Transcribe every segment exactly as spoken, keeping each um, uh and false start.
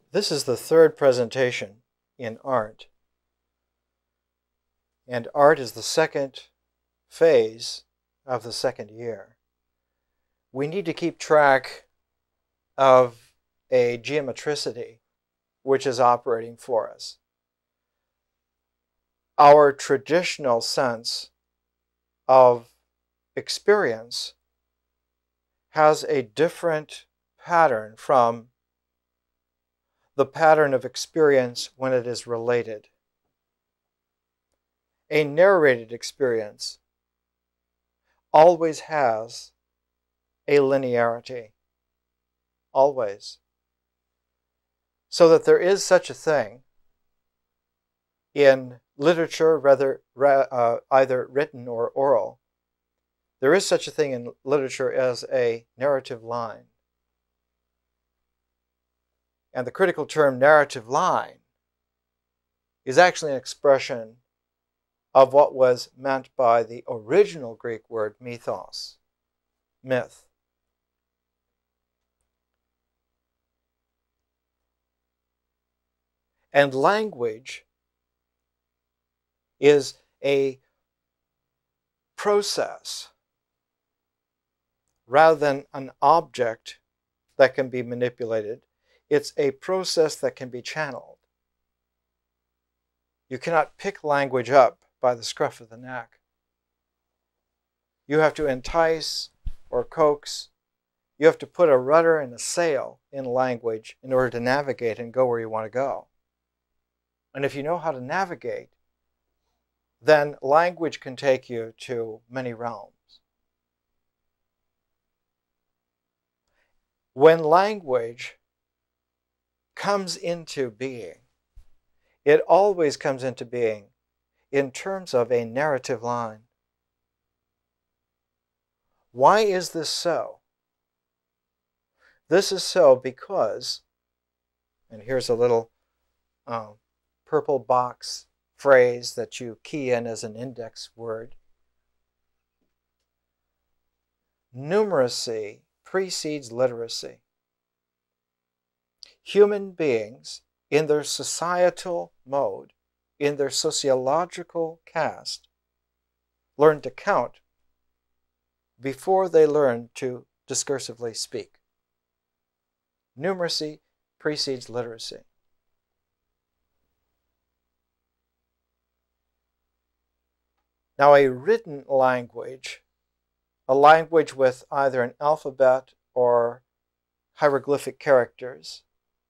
This is the third presentation in art. And art is the second phase of the second year. We need to keep track of a geometricity which is operating for us. Our traditional sense of experience has a different pattern from the pattern of experience when it is related. A narrated experience always has a linearity, always. So that there is such a thing in literature, rather, uh, either written or oral. There is such a thing in literature as a narrative line. And the critical term narrative line is actually an expression of what was meant by the original Greek word mythos, myth. And language is a process rather than an object that can be manipulated. It's a process that can be channeled. You cannot pick language up by the scruff of the neck. You have to entice or coax. You have to put a rudder and a sail in language in order to navigate and go where you want to go. And if you know how to navigate, then language can take you to many realms. When language comes into being, it always comes into being in terms of a narrative line. Why is this so? This is so because, and here's a little uh, purple box phrase that you key in as an index word. Numeracy precedes literacy. Human beings, in their societal mode, in their sociological caste, learn to count before they learn to discursively speak. Numeracy precedes literacy. Now, a written language, a language with either an alphabet or hieroglyphic characters,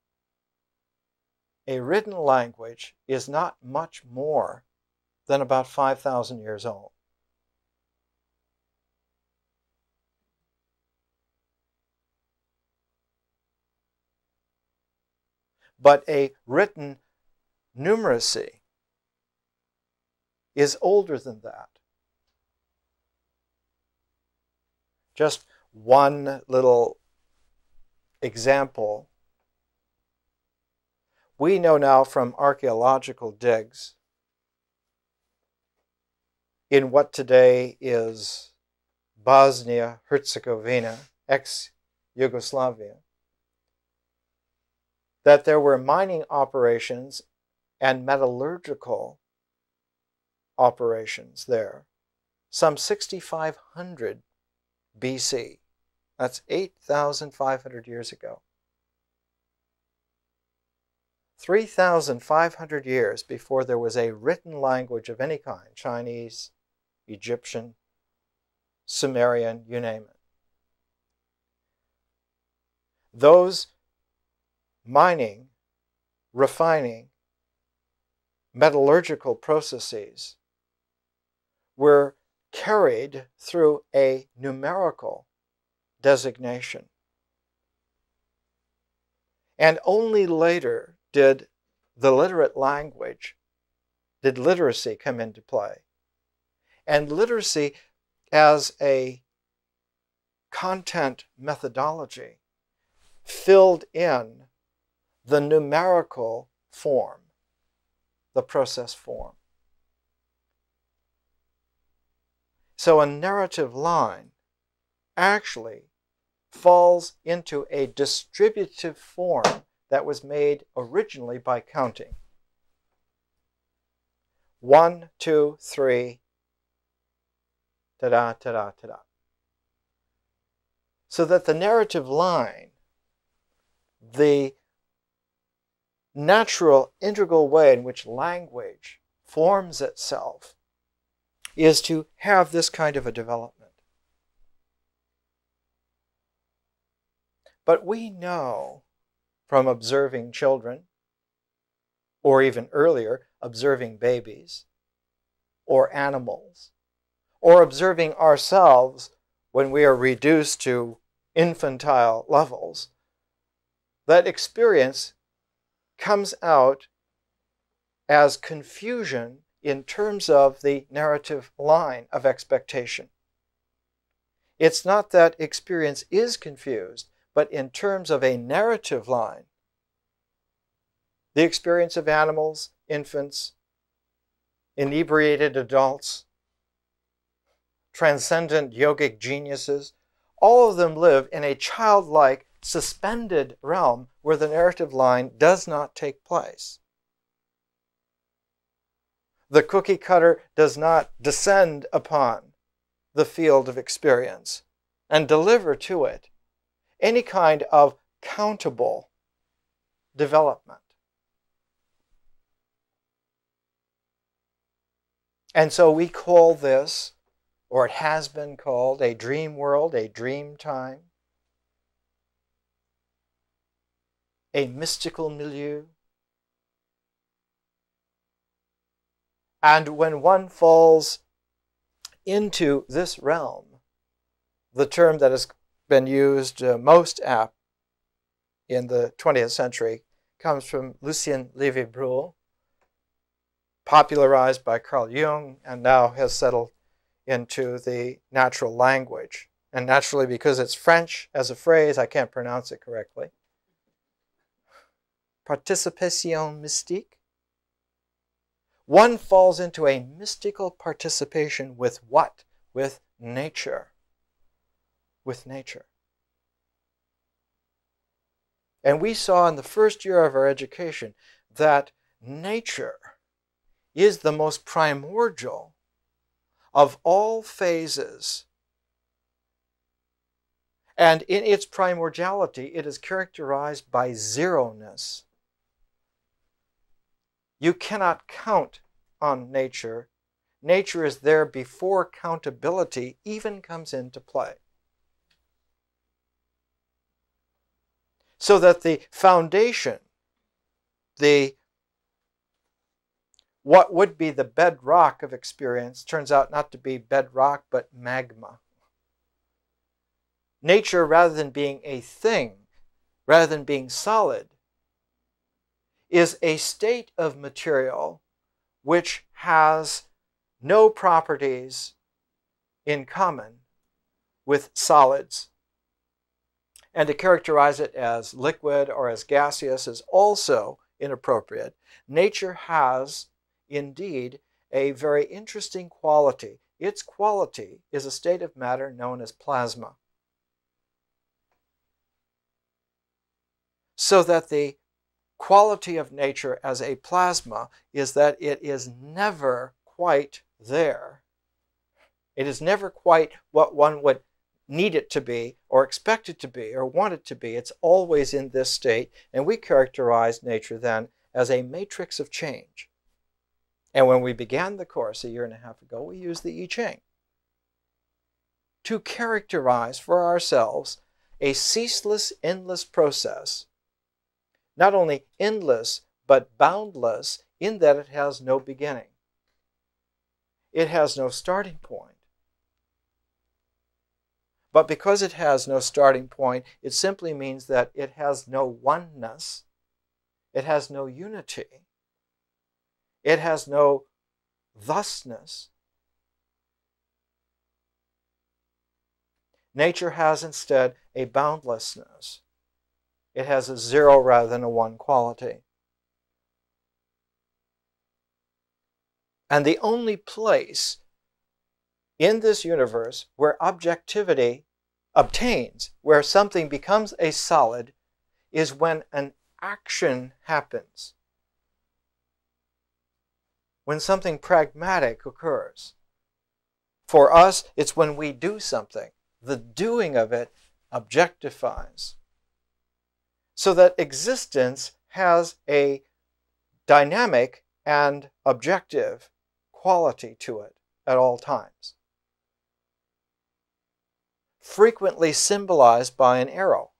a written language is not much more than about five thousand years old. But a written numeracy is older than that. Just one little example. We know now from archaeological digs in what today is Bosnia-Herzegovina, ex-Yugoslavia, that there were mining operations and metallurgical operations there, some sixty-five hundred B C. That's eight thousand five hundred years ago. three thousand five hundred years before there was a written language of any kind, Chinese, Egyptian, Sumerian, you name it. Those mining, refining, metallurgical processes were carried through a numerical designation. And only later did the literate language, did literacy come into play. And literacy as a content methodology filled in the numerical form, the process form. So a narrative line actually falls into a distributive form that was made originally by counting. One, two, three, ta-da, ta-da, ta-da. So that the narrative line, the natural, integral way in which language forms itself, is to have this kind of a development. But we know from observing children, or even earlier, observing babies, or animals, or observing ourselves when we are reduced to infantile levels, that experience comes out as confusion in terms of the narrative line of expectation. It's not that experience is confused, but in terms of a narrative line, the experience of animals, infants, inebriated adults, transcendent yogic geniuses, all of them live in a childlike, suspended realm where the narrative line does not take place. The cookie cutter does not descend upon the field of experience and deliver to it any kind of countable development. And so we call this, or it has been called, a dream world, a dream time, a mystical milieu. And when one falls into this realm, the term that has been used uh, most apt in the twentieth century comes from Lucien Levy-Bruhl, popularized by Carl Jung, and now has settled into the natural language. And naturally, because it's French as a phrase, I can't pronounce it correctly. Participation mystique. One falls into a mystical participation with what? With nature. With nature. And we saw in the first year of our education that nature is the most primordial of all phases. And in its primordiality, it is characterized by zeroness. You cannot count on nature. Nature is there before countability even comes into play. So that the foundation, the what would be the bedrock of experience, turns out not to be bedrock, but magma. Nature, rather than being a thing, rather than being solid, is a state of material which has no properties in common with solids. And to characterize it as liquid or as gaseous is also inappropriate. Nature has, indeed, a very interesting quality. Its quality is a state of matter known as plasma. So that the quality of nature as a plasma is that it is never quite there. It is never quite what one would need it to be, or expect it to be, or want it to be. It's always in this state, and we characterize nature then as a matrix of change. And when we began the course a year and a half ago, we used the I Ching to characterize for ourselves a ceaseless, endless process, not only endless, but boundless, in that it has no beginning. It has no starting point. But because it has no starting point, it simply means that it has no oneness, it has no unity, it has no thusness. Nature has instead a boundlessness. It has a zero rather than a one quality. And the only place in this universe where objectivity obtains, where something becomes a solid, is when an action happens, when something pragmatic occurs. For us, it's when we do something. The doing of it objectifies. So that existence has a dynamic and objective quality to it at all times, frequently symbolized by an arrow.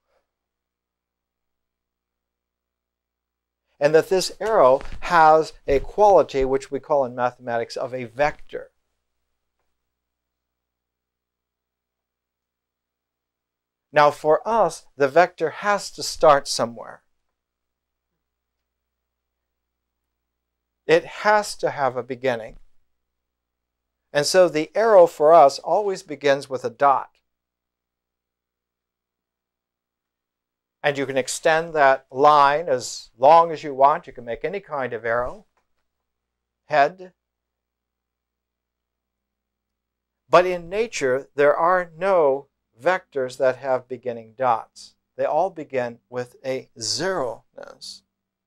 And that this arrow has a quality which we call in mathematics of a vector. Now for us, the vector has to start somewhere. It has to have a beginning. And so the arrow for us always begins with a dot. And you can extend that line as long as you want. You can make any kind of arrow, head. But in nature, there are no vectors that have beginning dots. They all begin with a zero-ness.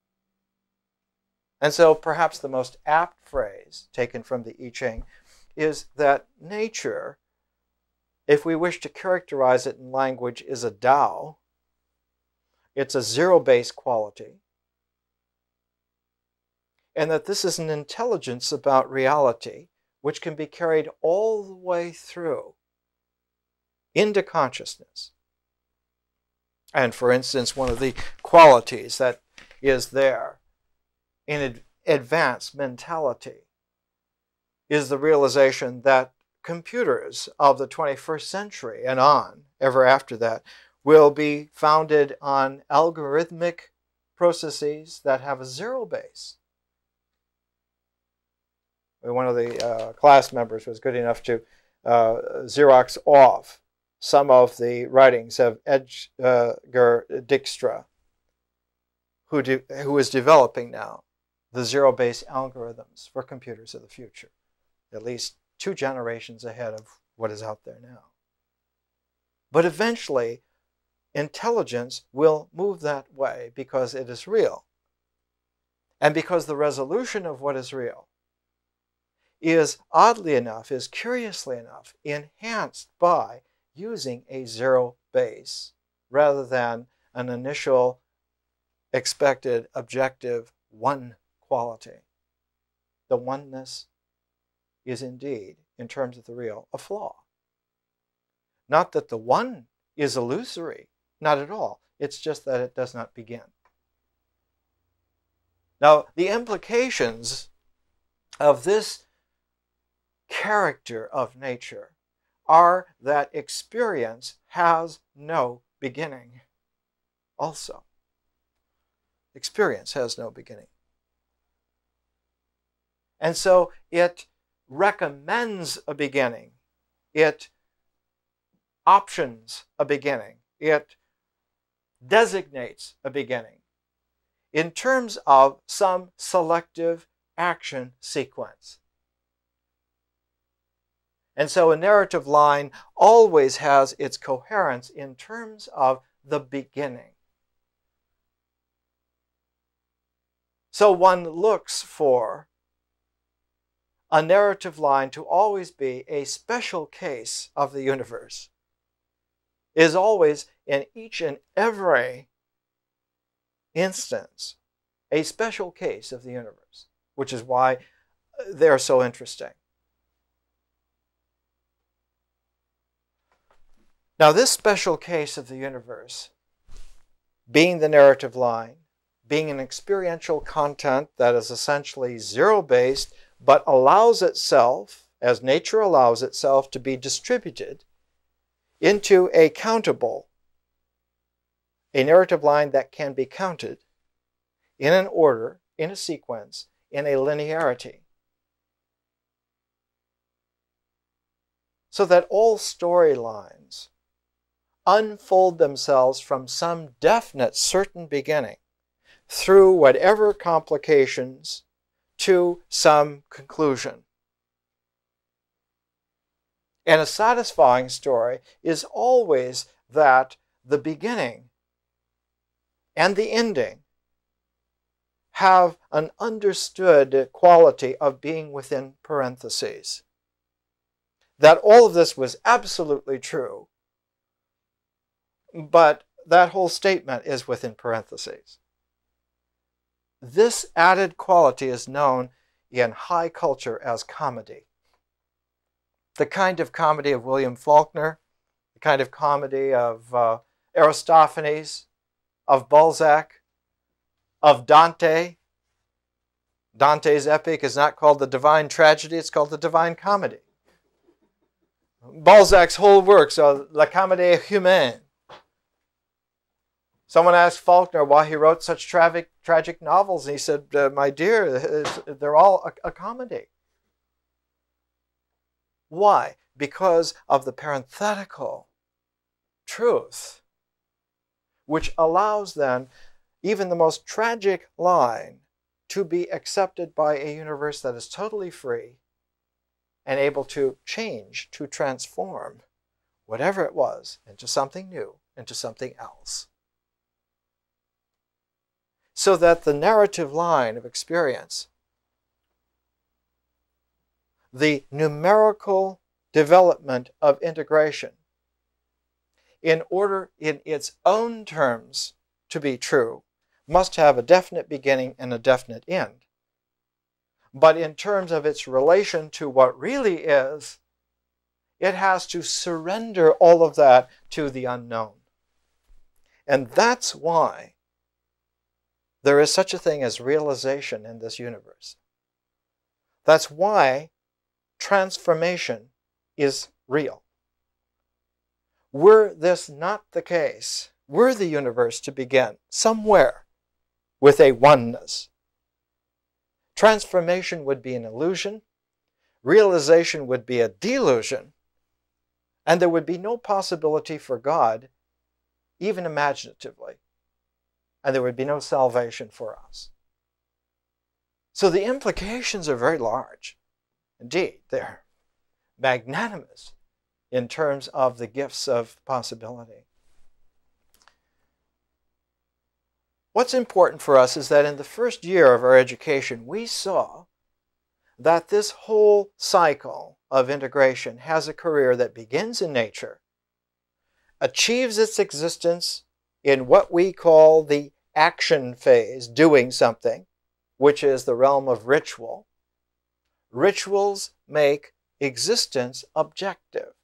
And so perhaps the most apt phrase taken from the I Ching is that nature, if we wish to characterize it in language, is a Tao. It's a zero-based quality. And that this is an intelligence about reality which can be carried all the way through into consciousness. And for instance, one of the qualities that is there in ad advanced mentality is the realization that computers of the twenty-first century and on, ever after that, will be founded on algorithmic processes that have a zero base. One of the uh, class members was good enough to uh, Xerox off some of the writings of Edgar Dijkstra, who, de who is developing now the zero-base algorithms for computers of the future, at least two generations ahead of what is out there now. But eventually, intelligence will move that way because it is real. And because the resolution of what is real is, oddly enough, is curiously enough, enhanced by using a zero base rather than an initial expected objective one quality. The oneness is indeed, in terms of the real, a flaw. Not that the one is illusory, not at all. It's just that it does not begin. Now, the implications of this character of nature are that experience has no beginning also. Experience has no beginning. And so it recommends a beginning. It options a beginning. It designates a beginning in terms of some selective action sequence. And so a narrative line always has its coherence in terms of the beginning. So one looks for a narrative line to always be a special case of the universe. It is always, in each and every instance, a special case of the universe, which is why they're so interesting. Now, this special case of the universe, being the narrative line, being an experiential content that is essentially zero-based, but allows itself, as nature allows itself, to be distributed into a countable, a narrative line that can be counted in an order, in a sequence, in a linearity. So that all storylines unfold themselves from some definite, certain beginning through whatever complications to some conclusion. And a satisfying story is always that the beginning and the ending have an understood quality of being within parentheses. That all of this was absolutely true, but that whole statement is within parentheses. This added quality is known in high culture as comedy. The kind of comedy of William Faulkner, the kind of comedy of uh, Aristophanes, of Balzac, of Dante. Dante's epic is not called the Divine Tragedy, it's called the Divine Comedy. Balzac's whole works are La Comédie Humaine. Someone asked Faulkner why he wrote such tragic, tragic novels, and he said, uh, my dear, they're all a, a comedy. Why? Because of the parenthetical truth, which allows then even the most tragic line to be accepted by a universe that is totally free and able to change, to transform whatever it was into something new, into something else. So that the narrative line of experience, the numerical development of integration, in order in its own terms to be true, must have a definite beginning and a definite end. But in terms of its relation to what really is, it has to surrender all of that to the unknown. And that's why there is such a thing as realization in this universe. That's why transformation is real. Were this not the case, were the universe to begin somewhere with a oneness, transformation would be an illusion, realization would be a delusion, and there would be no possibility for God, even imaginatively, and there would be no salvation for us. So the implications are very large. Indeed, they're magnanimous in terms of the gifts of possibility. What's important for us is that in the first year of our education, we saw that this whole cycle of integration has a career that begins in nature, achieves its existence in what we call the action phase, doing something, which is the realm of ritual. Rituals make existence objective.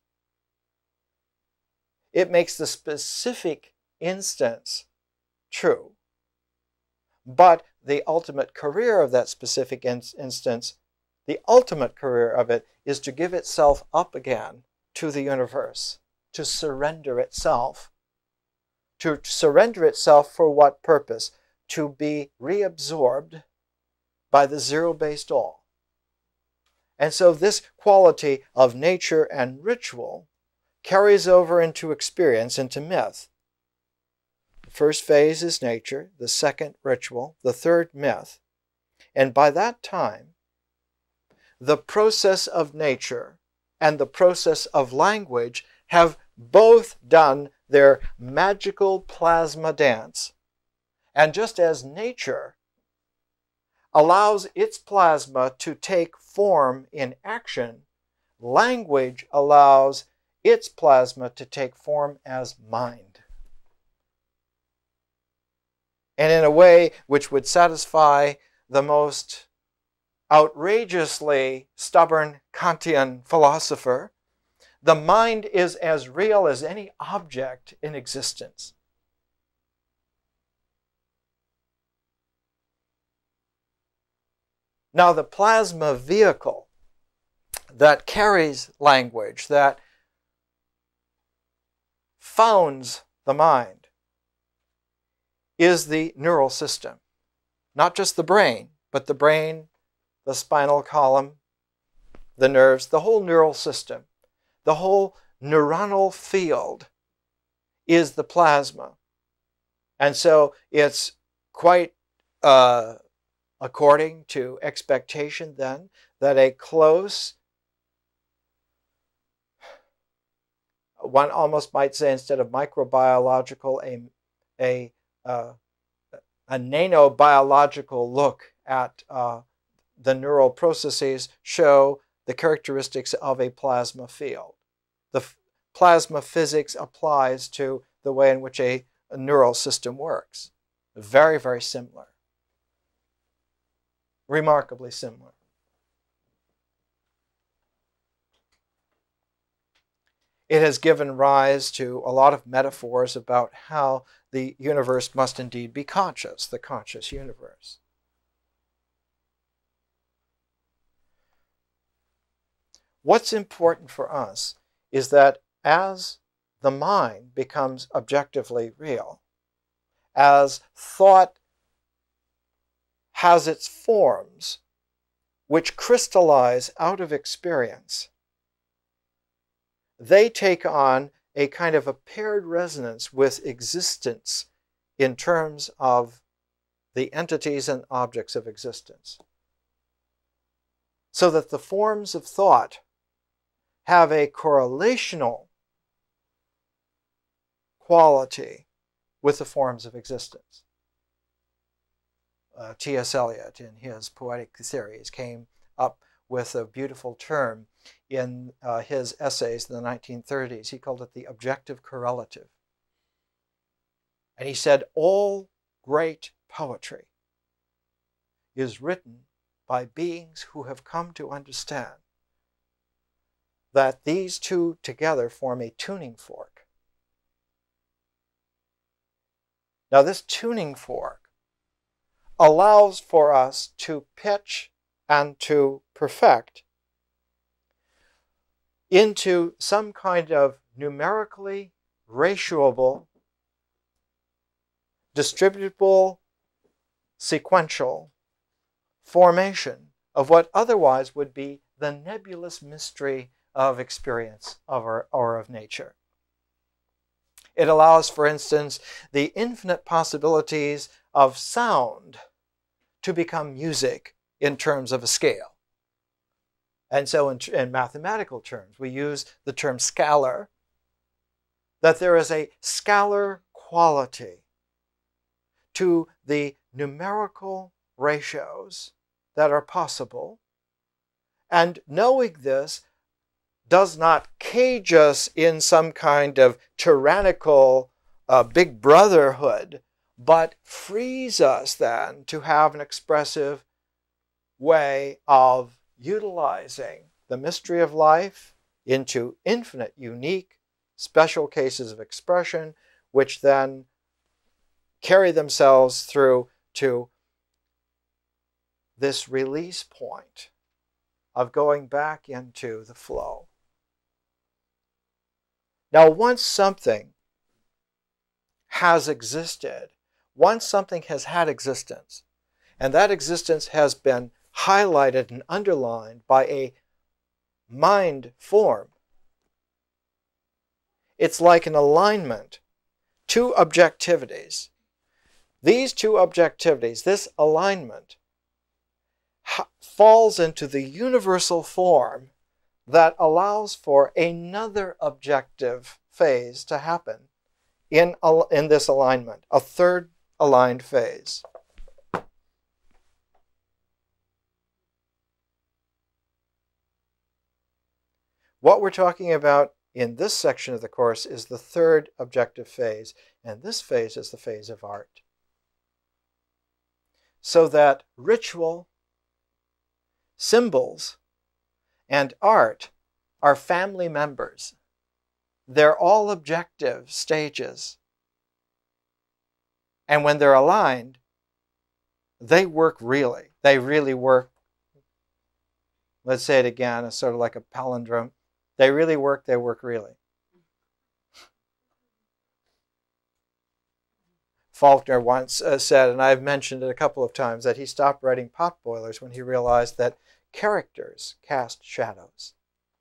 It makes the specific instance true. But the ultimate career of that specific in instance, the ultimate career of it, is to give itself up again to the universe, to surrender itself. To surrender itself for what purpose? To be reabsorbed by the zero-based all. And so this quality of nature and ritual carries over into experience, into myth. The first phase is nature, the second ritual, the third myth. And by that time, the process of nature and the process of language have both done their magical plasma dance. And just as nature allows its plasma to take form in action, language allows its plasma to take form as mind. And in a way which would satisfy the most outrageously stubborn Kantian philosopher, the mind is as real as any object in existence. Now, the plasma vehicle that carries language, that founds the mind, is the neural system. Not just the brain, but the brain, the spinal column, the nerves, the whole neural system. The whole neuronal field is the plasma. And so it's quite uh, according to expectation then that a close, one almost might say instead of microbiological, a, a, uh, a nanobiological look at uh, the neural processes show the characteristics of a plasma field. The plasma physics applies to the way in which a, a neural system works. Very, very similar. Remarkably similar. It has given rise to a lot of metaphors about how the universe must indeed be conscious, the conscious universe. What's important for us is that as the mind becomes objectively real, as thought has its forms which crystallize out of experience, they take on a kind of a paired resonance with existence in terms of the entities and objects of existence. So that the forms of thought have a correlational quality with the forms of existence. Uh, T S Eliot, in his poetic theories, came up with a beautiful term in uh, his essays in the nineteen thirties. He called it the objective correlative. And he said, all great poetry is written by beings who have come to understand that these two together form a tuning fork. Now, this tuning fork allows for us to pitch and to perfect into some kind of numerically ratioable, distributable, sequential formation of what otherwise would be the nebulous mystery of experience of our, or of nature. It allows, for instance, the infinite possibilities of sound to become music in terms of a scale. And so in, in mathematical terms, we use the term scalar, that there is a scalar quality to the numerical ratios that are possible. And knowing this does not cage us in some kind of tyrannical uh, big brotherhood, but frees us then to have an expressive way of utilizing the mystery of life into infinite, unique, special cases of expression, which then carry themselves through to this release point of going back into the flow. Now, once something has existed, once something has had existence, and that existence has been highlighted and underlined by a mind form, it's like an alignment, two objectivities. These two objectivities, this alignment, falls into the universal form that allows for another objective phase to happen in, in this alignment, a third aligned phase. What we're talking about in this section of the course is the third objective phase, and this phase is the phase of art. So that ritual, symbols, and art are family members. They're all objective stages. And when they're aligned, they work really. They really work. Let's say it again, it's sort of like a palindrome. They really work, they work really. Faulkner once uh, said, and I've mentioned it a couple of times, that he stopped writing potboilers when he realized that characters cast shadows.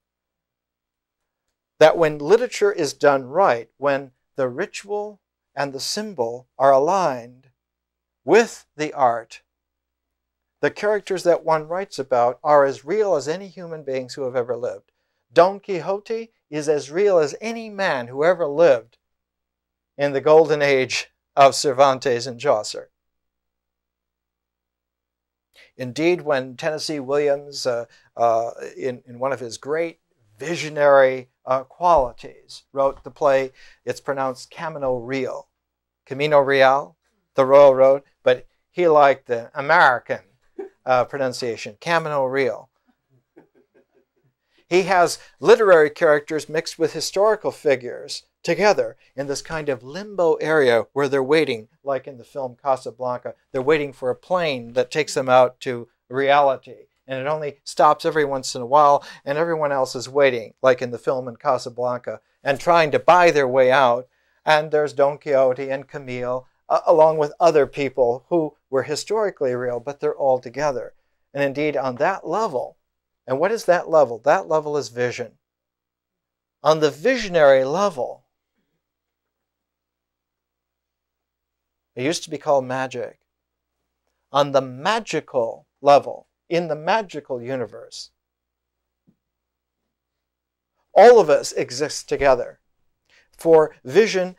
That when literature is done right, when the ritual and the symbol are aligned with the art, the characters that one writes about are as real as any human beings who have ever lived. Don Quixote is as real as any man who ever lived in the golden age of Cervantes and Chaucer. Indeed, when Tennessee Williams, uh, uh, in, in one of his great visionary uh, qualities, wrote the play, it's pronounced Camino Real. Camino Real, the Royal Road, but he liked the American uh, pronunciation, Camino Real. He has literary characters mixed with historical figures together in this kind of limbo area where they're waiting, like in the film Casablanca. They're waiting for a plane that takes them out to reality. And it only stops every once in a while, and everyone else is waiting, like in the film in Casablanca, and trying to buy their way out. And there's Don Quixote and Camille, uh, along with other people who were historically real, but they're all together. And indeed, on that level, and what is that level? That level is vision. On the visionary level, it used to be called magic. On the magical level, in the magical universe, all of us exist together. For vision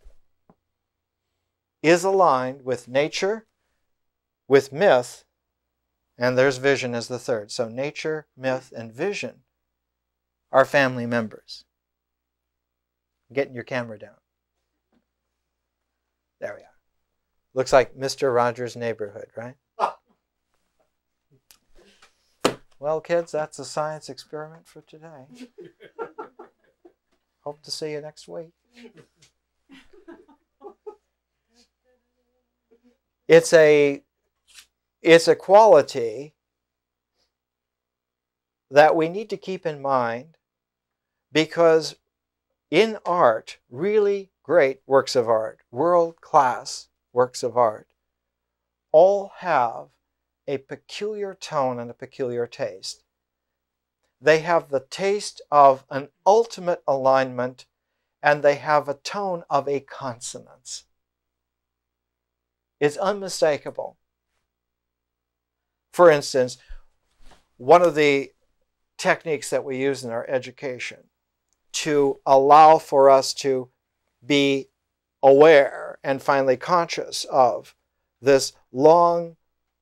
is aligned with nature, with myth, and there's vision as the third. So nature, myth, and vision are family members. Getting your camera down. There we are. Looks like Mister Rogers' Neighborhood, right? Well, kids, that's a science experiment for today. Hope to see you next week. It's a, it's a quality that we need to keep in mind, because in art, really great works of art, world-class works of art, all have a peculiar tone and a peculiar taste. They have the taste of an ultimate alignment, and they have a tone of a consonance. It's unmistakable. For instance, one of the techniques that we use in our education to allow for us to be aware and finally conscious of this long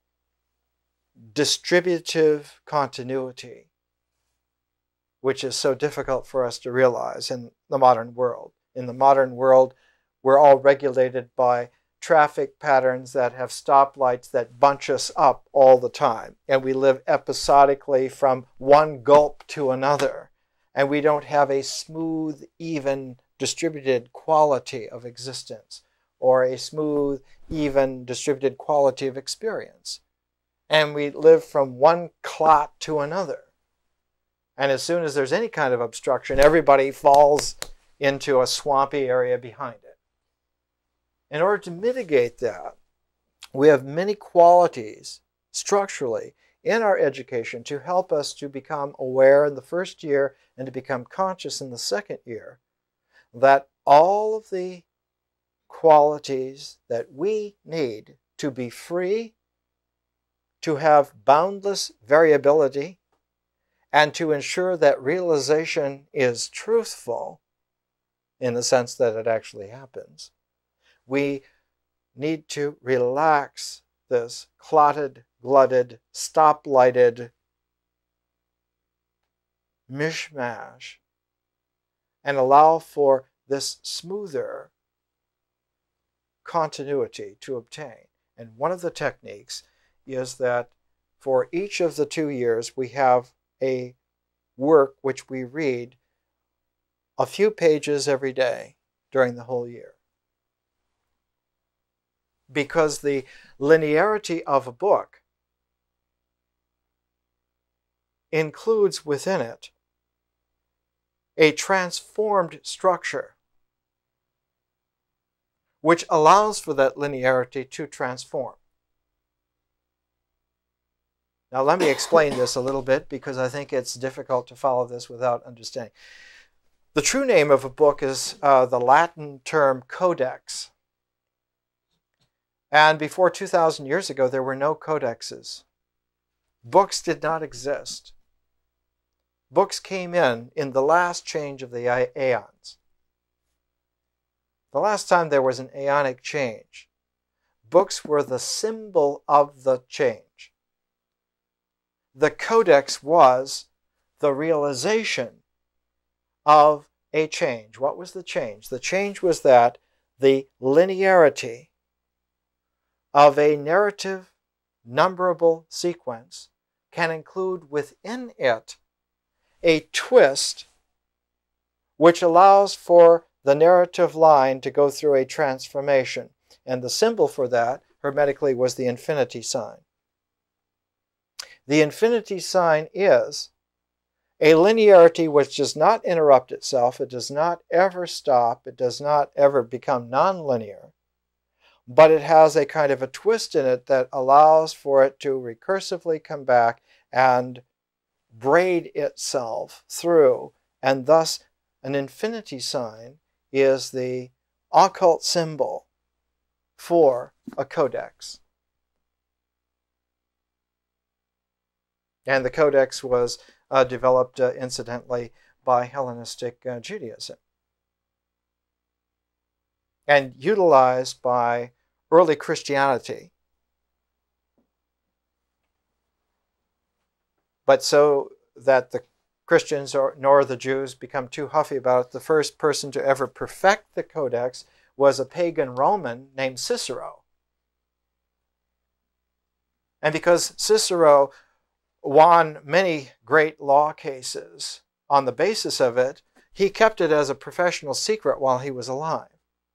distributive continuity, which is so difficult for us to realize in the modern world. In the modern world, we're all regulated by traffic patterns that have stoplights that bunch us up all the time. And we live episodically from one gulp to another. And we don't have a smooth, even, distributed quality of existence, or a smooth, even, distributed quality of experience. And we live from one clot to another. And as soon as there's any kind of obstruction, everybody falls into a swampy area behind it. In order to mitigate that, we have many qualities structurally in our education to help us to become aware in the first year and to become conscious in the second year that all of the qualities that we need to be free, to have boundless variability, and to ensure that realization is truthful in the sense that it actually happens, we need to relax this clotted, glutted, stop-lighted mishmash and allow for this smoother continuity to obtain. And one of the techniques is that for each of the two years we have a work which we read a few pages every day during the whole year. Because the linearity of a book includes within it a transformed structure which allows for that linearity to transform. Now let me explain this a little bit, because I think it's difficult to follow this without understanding. The true name of a book is uh, the Latin term codex. And before two thousand years ago, there were no codexes. Books did not exist. Books came in in the last change of the aeons. The last time there was an aeonic change, books were the symbol of the change. the codex was the realization of a change. What was the change? The change was that the linearity of a narrative numberable sequence can include within it a twist which allows for the narrative line to go through a transformation. And the symbol for that, hermetically, was the infinity sign. The infinity sign is a linearity which does not interrupt itself. It does not ever stop. It does not ever become nonlinear. But it has a kind of a twist in it that allows for it to recursively come back and braid itself through. And thus, an infinity sign is the occult symbol for a codex. And the codex was uh, developed, uh, incidentally, by Hellenistic uh, Judaism and utilized by early Christianity. But so that the Christians or, nor the Jews become too huffy about it, the first person to ever perfect the codex was a pagan Roman named Cicero. And because Cicero won many great law cases on the basis of it, he kept it as a professional secret while he was alive.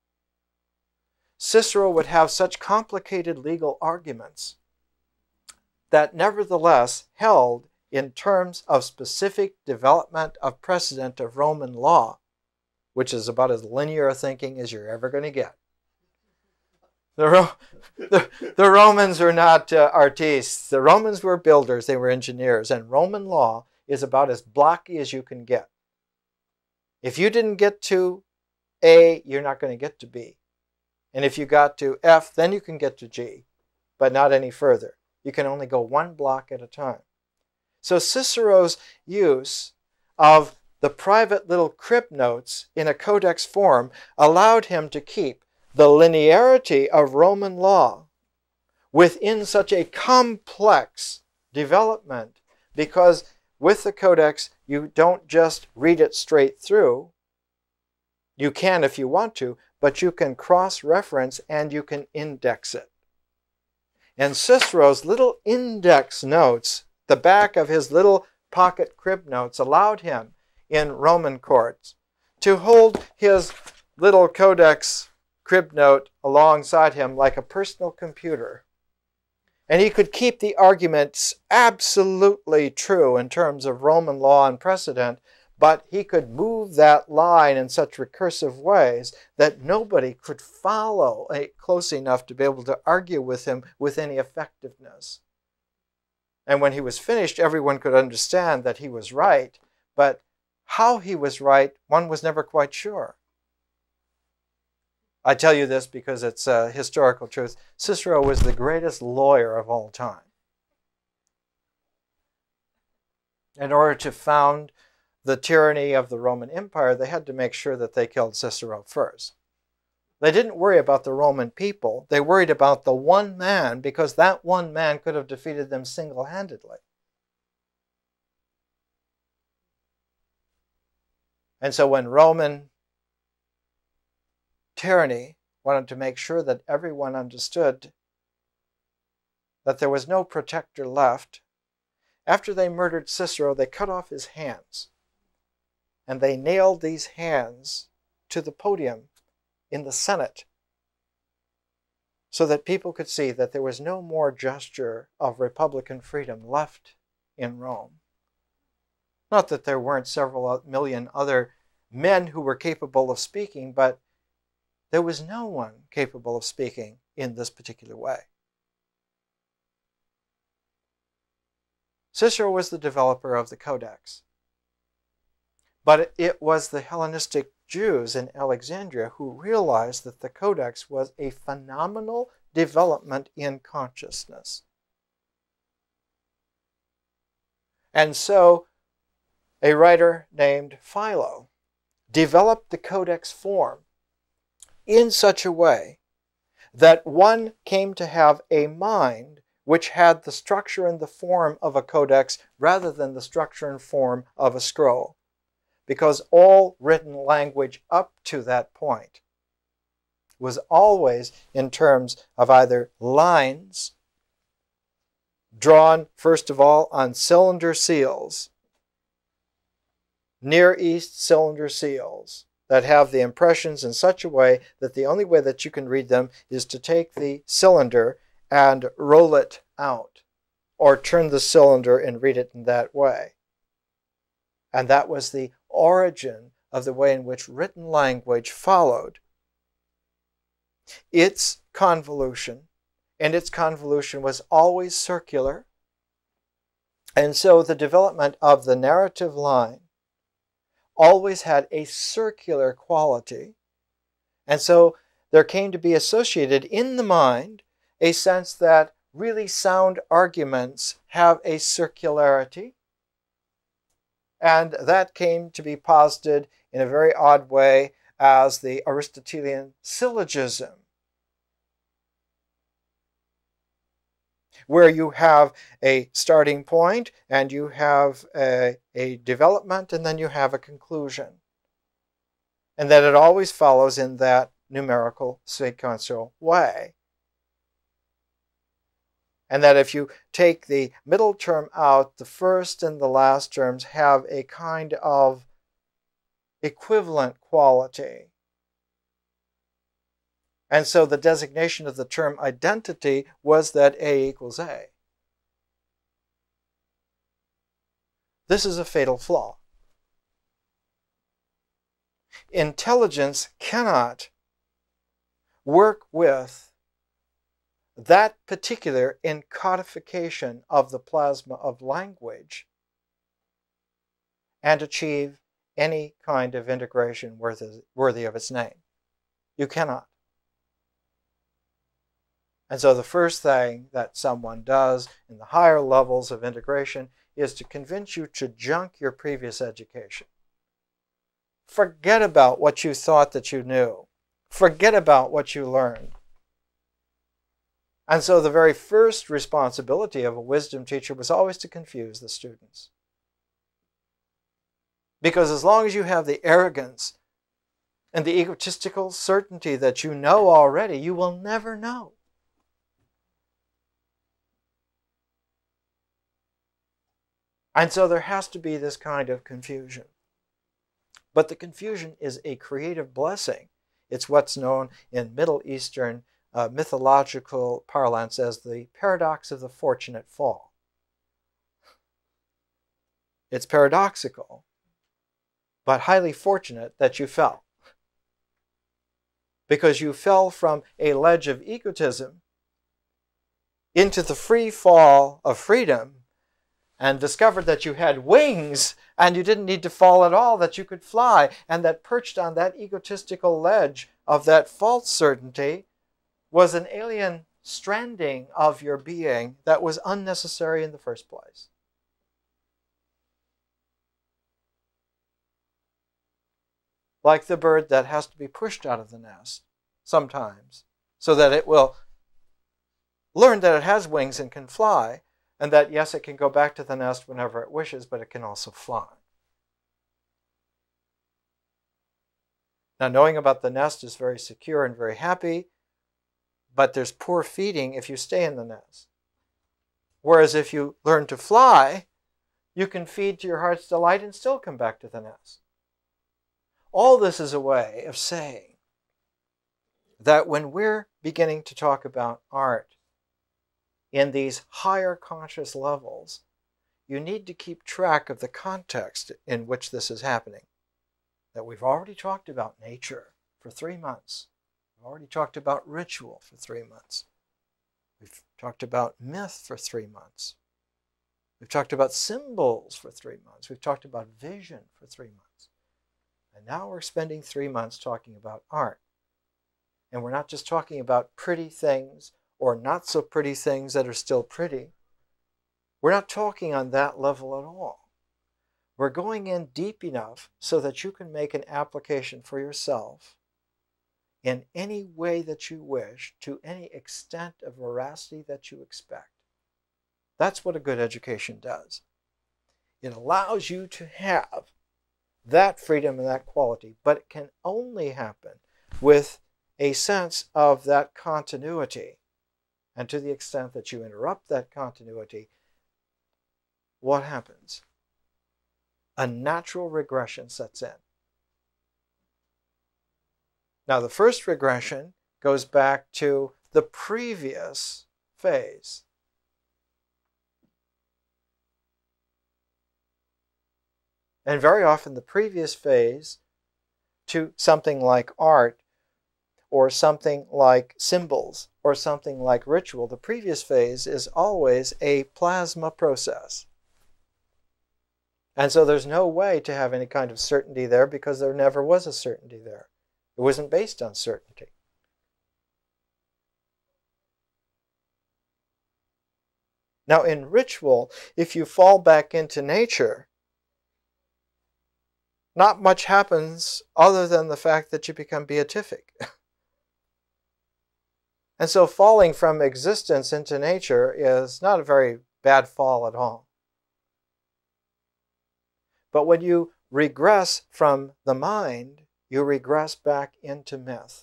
Cicero would have such complicated legal arguments that nevertheless held in terms of specific development of precedent of Roman law, which is about as linear a thinking as you're ever going to get. The, Ro the, the Romans are not uh, artistes. The Romans were builders. They were engineers. And Roman law is about as blocky as you can get. If you didn't get to A, you're not going to get to B. And if you got to F, then you can get to G, but not any further. You can only go one block at a time. So Cicero's use of the private little crib notes in a codex form allowed him to keep the linearity of Roman law within such a complex development, because with the codex you don't just read it straight through. You can if you want to, but you can cross-reference and you can index it. And Cicero's little index notes, the back of his little pocket crib notes, allowed him in Roman courts to hold his little codex crib note alongside him like a personal computer. And he could keep the arguments absolutely true in terms of Roman law and precedent, but he could move that line in such recursive ways that nobody could follow it close enough to be able to argue with him with any effectiveness. And when he was finished, everyone could understand that he was right, but how he was right, one was never quite sure. I tell you this because it's a historical truth. Cicero was the greatest lawyer of all time. In order to found the tyranny of the Roman Empire, they had to make sure that they killed Cicero first. They didn't worry about the Roman people. They worried about the one man, because that one man could have defeated them single-handedly. And so when Roman tyranny wanted to make sure that everyone understood that there was no protector left, after they murdered Cicero, they cut off his hands. And they nailed these hands to the podium in the Senate so that people could see that there was no more gesture of republican freedom left in Rome. Not that there weren't several million other men who were capable of speaking, but there was no one capable of speaking in this particular way. Cicero was the developer of the Codex. But it was the Hellenistic Jews in Alexandria who realized that the Codex was a phenomenal development in consciousness. And so a writer named Philo developed the Codex form in such a way that one came to have a mind which had the structure and the form of a codex rather than the structure and form of a scroll. Because all written language up to that point was always in terms of either lines drawn, first of all, on cylinder seals, Near East cylinder seals that have the impressions in such a way that the only way that you can read them is to take the cylinder and roll it out, or turn the cylinder and read it in that way. And that was the origin of the way in which written language followed its convolution, and its convolution was always circular. And so the development of the narrative line always had a circular quality. And so there came to be associated in the mind a sense that really sound arguments have a circularity. And that came to be posited in a very odd way as the Aristotelian syllogism, where you have a starting point and you have a, a development and then you have a conclusion. And that it always follows in that numerical sequential way. And that if you take the middle term out, the first and the last terms have a kind of equivalent quality. And so the designation of the term identity was that A equals A. This is a fatal flaw. Intelligence cannot work with that particular encodification of the plasma of language and achieve any kind of integration worthy, worthy of its name. You cannot. And so the first thing that someone does in the higher levels of integration is to convince you to junk your previous education. Forget about what you thought that you knew. Forget about what you learned. And so the very first responsibility of a wisdom teacher was always to confuse the students. Because as long as you have the arrogance and the egotistical certainty that you know already, you will never know. And so there has to be this kind of confusion. But the confusion is a creative blessing. It's what's known in Middle Eastern uh, mythological parlance as the paradox of the fortunate fall. It's paradoxical, but highly fortunate that you fell. Because you fell from a ledge of egotism into the free fall of freedom and discovered that you had wings and you didn't need to fall at all, that you could fly, and that perched on that egotistical ledge of that false certainty was an alien stranding of your being that was unnecessary in the first place. Like the bird that has to be pushed out of the nest sometimes so that it will learn that it has wings and can fly, and that, yes, it can go back to the nest whenever it wishes, but it can also fly. Now, knowing about the nest is very secure and very happy, but there's poor feeding if you stay in the nest. Whereas if you learn to fly, you can feed to your heart's delight and still come back to the nest. All this is a way of saying that when we're beginning to talk about art in these higher conscious levels, you need to keep track of the context in which this is happening. That we've already talked about nature for three months. We've already talked about ritual for three months. We've talked about myth for three months. We've talked about symbols for three months. We've talked about vision for three months. And now we're spending three months talking about art. And we're not just talking about pretty things or not so pretty things that are still pretty. We're not talking on that level at all. We're going in deep enough so that you can make an application for yourself in any way that you wish, to any extent of veracity that you expect. That's what a good education does. It allows you to have that freedom and that quality, but it can only happen with a sense of that continuity. And to the extent that you interrupt that continuity, what happens? A natural regression sets in. Now, the first regression goes back to the previous phase. And very often the previous phase to something like art or something like symbols or something like ritual, the previous phase is always a plasma process. And so there's no way to have any kind of certainty there because there never was a certainty there. It wasn't based on certainty. Now in ritual, if you fall back into nature, not much happens other than the fact that you become beatific. And so falling from existence into nature is not a very bad fall at all. But when you regress from the mind, you regress back into myth.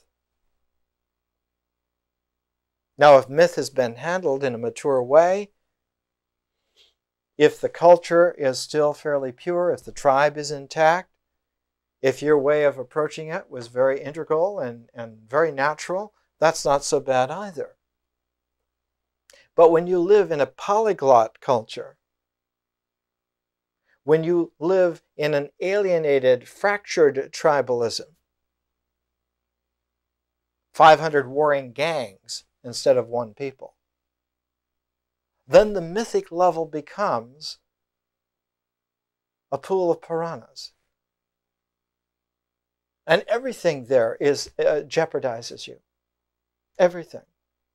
Now, if myth has been handled in a mature way, if the culture is still fairly pure, if the tribe is intact, if your way of approaching it was very integral and, and very natural, that's not so bad either. But when you live in a polyglot culture, when you live in an alienated, fractured tribalism, five hundred warring gangs instead of one people, then the mythic level becomes a pool of piranhas. And everything there is uh, jeopardizes you. Everything.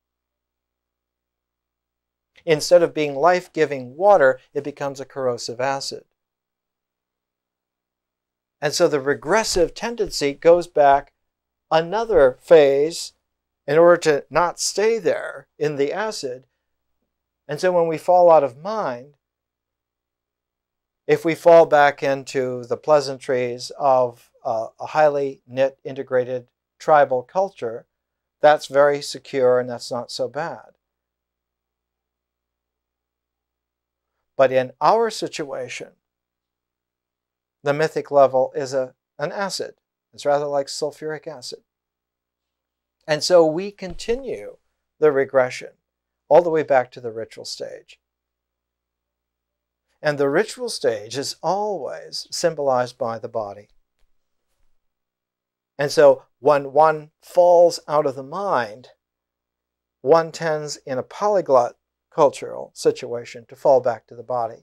Instead of being life-giving water, it becomes a corrosive acid. And so the regressive tendency goes back another phase in order to not stay there in the acid. And so when we fall out of mind, if we fall back into the pleasantries of uh, a highly knit, integrated tribal culture, that's very secure and that's not so bad. But in our situation, the mythic level is a, an acid. It's rather like sulfuric acid. And so we continue the regression all the way back to the ritual stage. And the ritual stage is always symbolized by the body. And so when one falls out of the mind, one tends in a polyglot cultural situation to fall back to the body.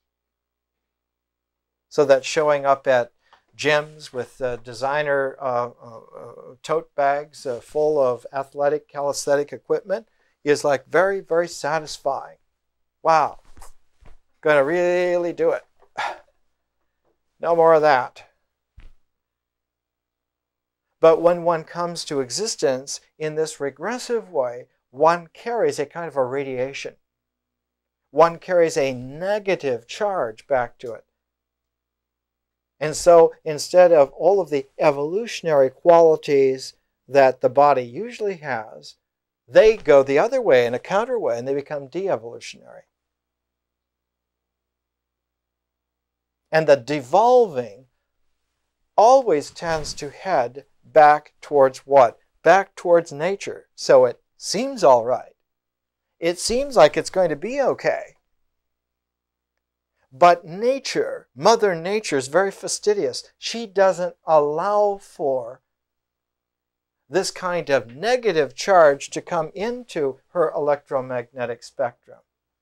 So that showing up at gyms with uh, designer uh, uh, tote bags uh, full of athletic, calisthenic equipment is like very, very satisfying. Wow, gonna really do it. No more of that. But when one comes to existence in this regressive way, one carries a kind of a radiation. One carries a negative charge back to it. And so instead of all of the evolutionary qualities that the body usually has, they go the other way in a counter way and they become de-evolutionary. And the devolving always tends to head back towards what? Back towards nature. So it seems all right. It seems like it's going to be okay. But nature, Mother Nature, is very fastidious. She doesn't allow for this kind of negative charge to come into her electromagnetic spectrum.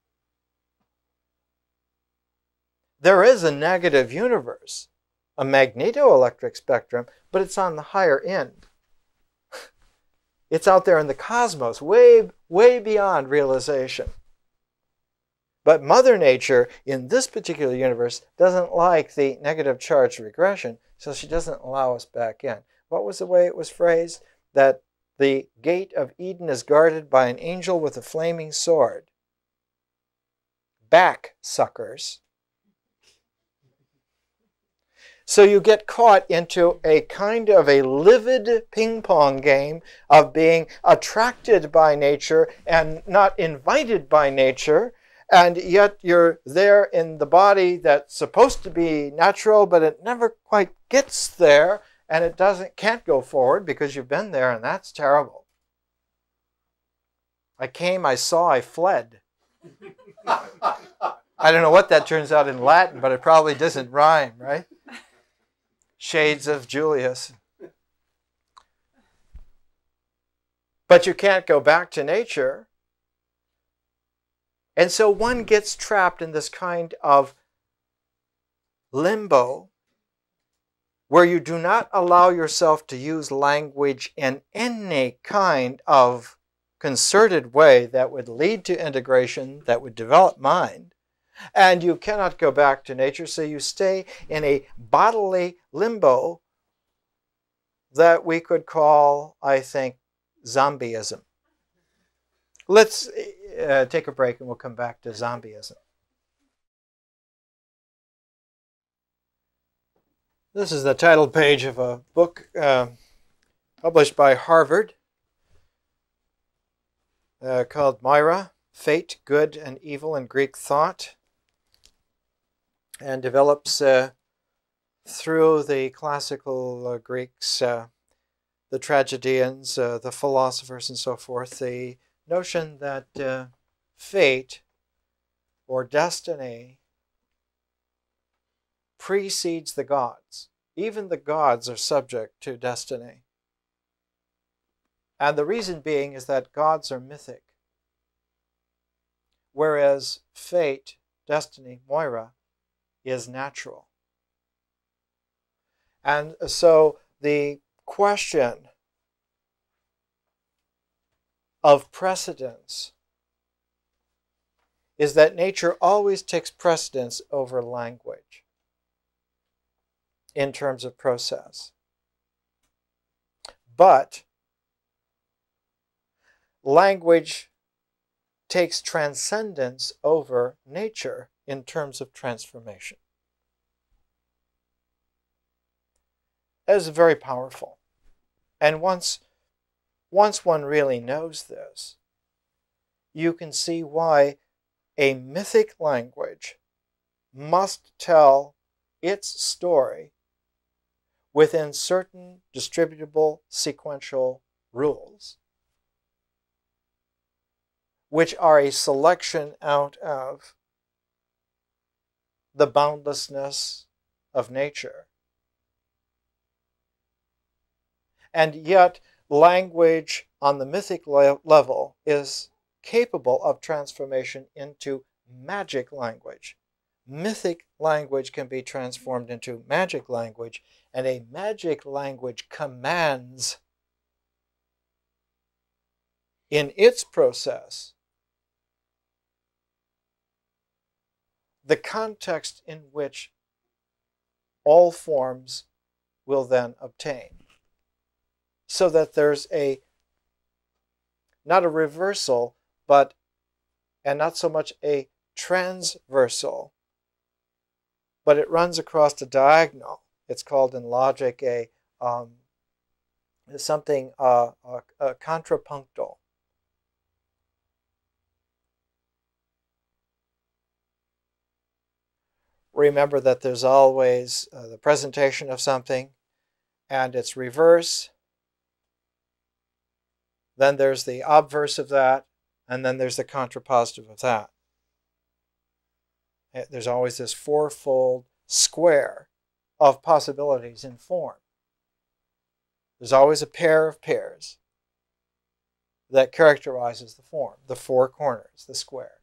There is a negative universe, a magnetoelectric spectrum, but it's on the higher end. It's out there in the cosmos, way, way beyond realization. But Mother Nature, in this particular universe, doesn't like the negative charge regression, so she doesn't allow us back in. What was the way it was phrased? That the gate of Eden is guarded by an angel with a flaming sword. back suckers. So you get caught into a kind of a livid ping pong game of being attracted by nature and not invited by nature, and yet you're there in the body that's supposed to be natural, but it never quite gets there, and it doesn't can't go forward because you've been there, and that's terrible. I came, I saw, I fled. I don't know what that turns out in Latin, but it probably doesn't rhyme, right? Shades of Julius. But you can't go back to nature. And so one gets trapped in this kind of limbo where you do not allow yourself to use language in any kind of concerted way that would lead to integration, that would develop mind. And you cannot go back to nature, so you stay in a bodily limbo that we could call, I think, zombieism. Let's uh, take a break and we'll come back to zombieism. This is the title page of a book uh, published by Harvard uh, called Moira, Fate, Good and Evil in Greek Thought, and develops uh, through the classical uh, Greeks, uh, the tragedians, uh, the philosophers, and so forth, the notion that uh, fate or destiny precedes the gods. Even the gods are subject to destiny. And the reason being is that gods are mythic, whereas fate, destiny, Moira, is natural. And so the question of precedence is that nature always takes precedence over language in terms of process. But language takes transcendence over nature in terms of transformation. That is very powerful. And once, once one really knows this, you can see why a mythic language must tell its story within certain distributable sequential rules, which are a selection out of the boundlessness of nature. And yet, language on the mythic le- level is capable of transformation into magic language. Mythic language can be transformed into magic language, and a magic language commands in its process the context in which all forms will then obtain. So that there's a, not a reversal, but, and not so much a transversal, but it runs across the diagonal. It's called in logic a, um, something, uh, a, a contrapunctal. Remember that there's always uh, the presentation of something and its reverse. Then there's the obverse of that, and then there's the contrapositive of that. There's always this fourfold square of possibilities in form. There's always a pair of pairs that characterizes the form, the four corners, the square.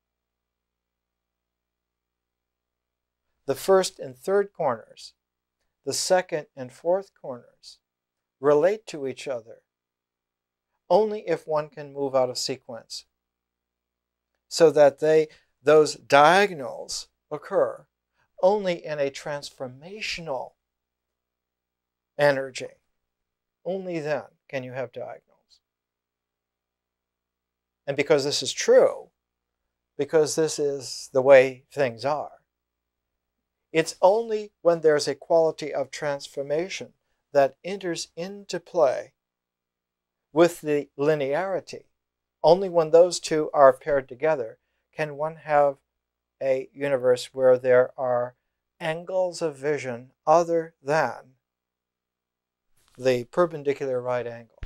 The first and third corners, the second and fourth corners, relate to each other only if one can move out of sequence, so that they, those diagonals occur only in a transformational energy. Only then can you have diagonals. And because this is true, because this is the way things are. It's only when there's a quality of transformation that enters into play with the linearity. Only when those two are paired together can one have a universe where there are angles of vision other than the perpendicular right angle.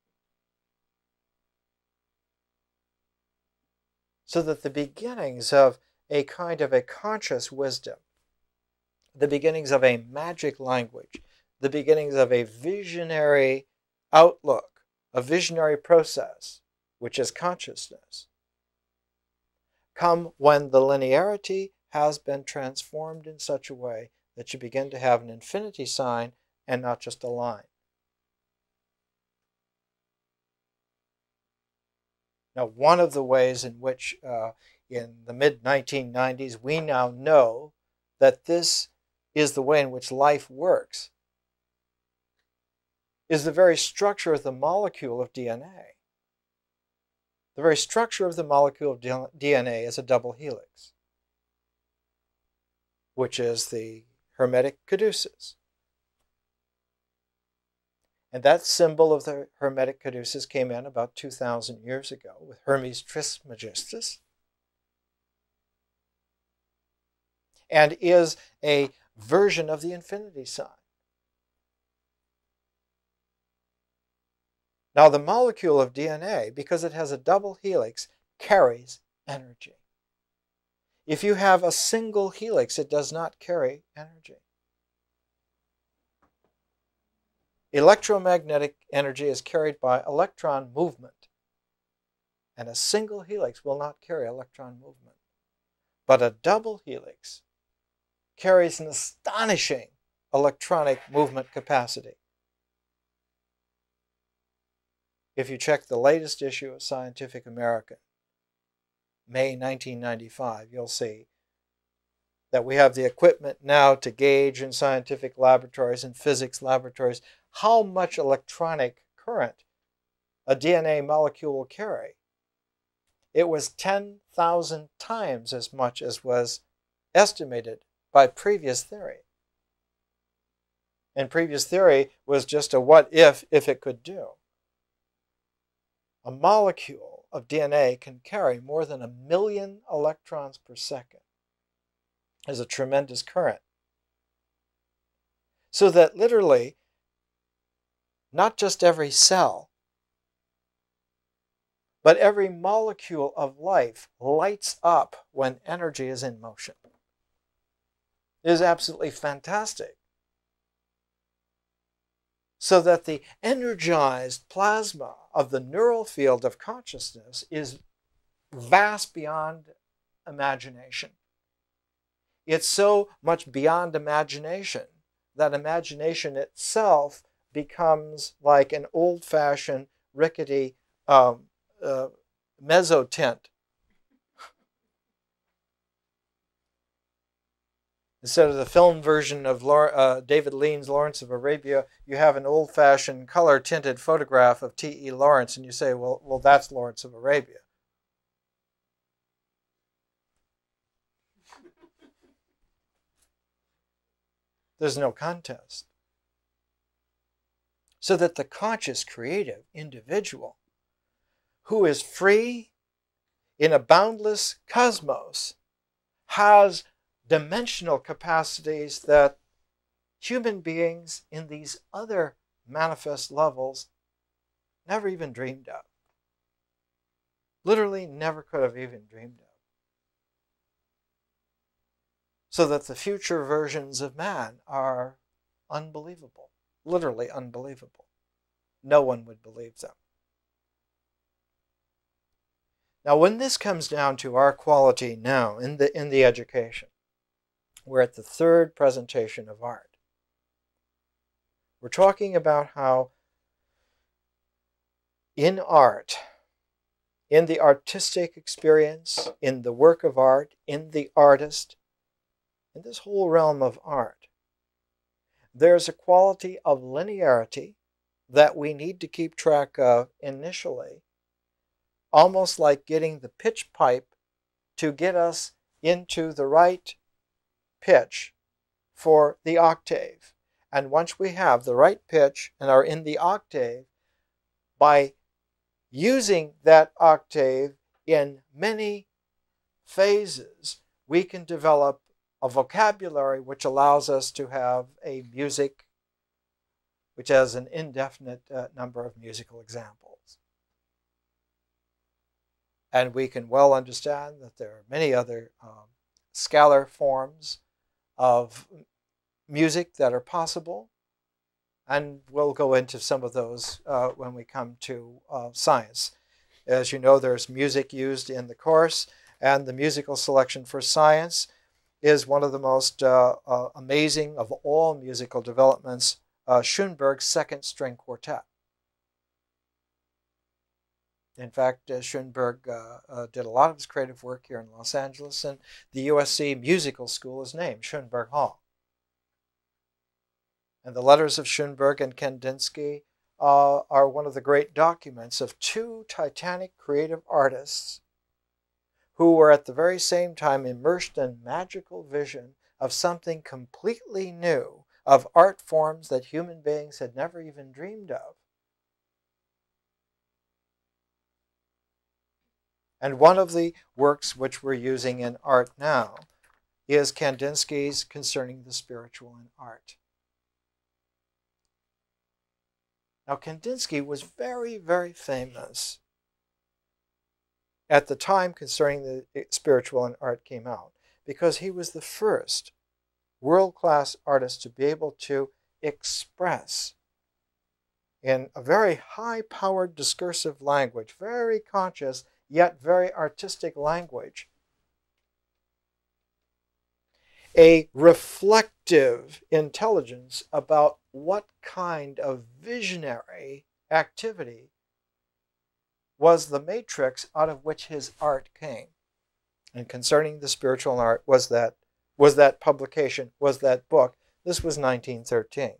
So that the beginnings of a kind of a conscious wisdom, the beginnings of a magic language, the beginnings of a visionary outlook, a visionary process, which is consciousness, come when the linearity has been transformed in such a way that you begin to have an infinity sign and not just a line. Now, one of the ways in which uh, in the mid nineteen nineties we now know that this is the way in which life works is the very structure of the molecule of D N A. The very structure of the molecule of D N A is a double helix, which is the Hermetic caduceus. And that symbol of the Hermetic caduceus came in about two thousand years ago with Hermes Trismegistus, and is a version of the infinity sign. Now, the molecule of D N A, because it has a double helix, carries energy. If you have a single helix, it does not carry energy. Electromagnetic energy is carried by electron movement, and a single helix will not carry electron movement. But a double helix carries an astonishing electronic movement capacity. If you check the latest issue of Scientific American, May nineteen ninety-five, you'll see that we have the equipment now to gauge in scientific laboratories and physics laboratories how much electronic current a D N A molecule will carry. It was ten thousand times as much as was estimated by previous theory. And previous theory was just a what if, if it could do. A molecule of D N A can carry more than a million electrons per second. Is a tremendous current. So that literally, not just every cell, but every molecule of life lights up when energy is in motion. It is absolutely fantastic. So that the energized plasma of the neural field of consciousness is vast beyond imagination. It's so much beyond imagination that imagination itself becomes like an old-fashioned, rickety um, uh, mezzotint. Instead of the film version of uh, David Lean's Lawrence of Arabia, you have an old-fashioned color-tinted photograph of T E Lawrence, and you say, well, well, that's Lawrence of Arabia. There's no contest. So that the conscious, creative individual who is free in a boundless cosmos has dimensional capacities that human beings in these other manifest levels never even dreamed of. Literally never could have even dreamed of. So that the future versions of man are unbelievable, literally unbelievable. No one would believe them. Now, when this comes down to our quality now in the, in the education, we're at the third presentation of art. We're talking about how in art, in the artistic experience, in the work of art, in the artist, in this whole realm of art, there's a quality of linearity that we need to keep track of initially, almost like getting the pitch pipe to get us into the right pitch for the octave. And once we have the right pitch and are in the octave, by using that octave in many phases, we can develop a vocabulary which allows us to have a music which has an indefinite uh, number of musical examples. And we can well understand that there are many other um, scalar forms of music that are possible, and we'll go into some of those uh, when we come to uh, science. As you know, there's music used in the course, and the musical selection for science is one of the most uh, uh, amazing of all musical developments, uh, Schoenberg's Second String Quartet. In fact, uh, Schoenberg uh, uh, did a lot of his creative work here in Los Angeles, and the U S C Musical School is named Schoenberg Hall. And the letters of Schoenberg and Kandinsky uh, are one of the great documents of two titanic creative artists who were at the very same time immersed in magical vision of something completely new, of art forms that human beings had never even dreamed of. And one of the works which we're using in art now is Kandinsky's Concerning the Spiritual in Art. Now, Kandinsky was very, very famous at the time Concerning the Spiritual in Art came out, because he was the first world-class artist to be able to express in a very high-powered discursive language, very conscious yet very artistic language, a reflective intelligence about what kind of visionary activity was the matrix out of which his art came. And Concerning the Spiritual in Art was that, was that publication, was that book. This was nineteen thirteen.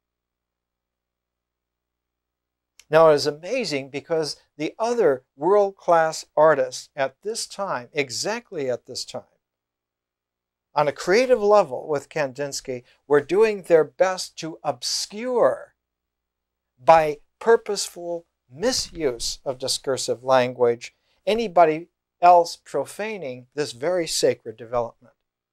Now, it is amazing because the other world-class artists at this time, exactly at this time, on a creative level with Kandinsky, were doing their best to obscure, by purposeful misuse of discursive language, anybody else profaning this very sacred development.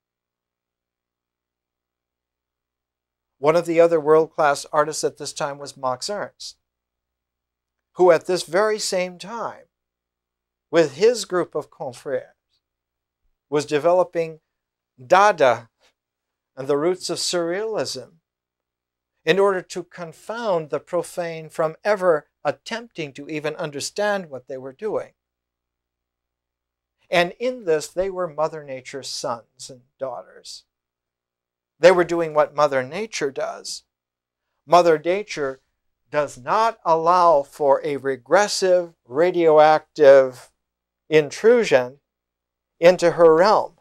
One of the other world-class artists at this time was Max Ernst, who at this very same time, with his group of confrères, was developing Dada and the roots of surrealism in order to confound the profane from ever attempting to even understand what they were doing. And in this, they were Mother Nature's sons and daughters. They were doing what Mother Nature does. Mother Nature does not allow for a regressive radioactive intrusion into her realm.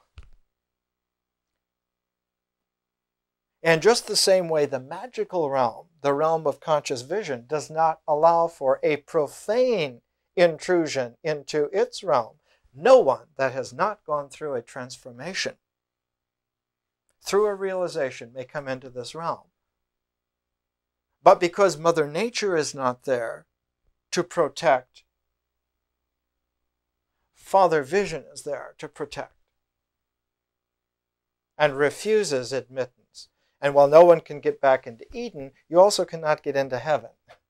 And just the same way, the magical realm, the realm of conscious vision, does not allow for a profane intrusion into its realm. No one that has not gone through a transformation, through a realization, may come into this realm. But because Mother Nature is not there to protect, Father Vision is there to protect and refuses admittance. And while no one can get back into Eden, you also cannot get into heaven.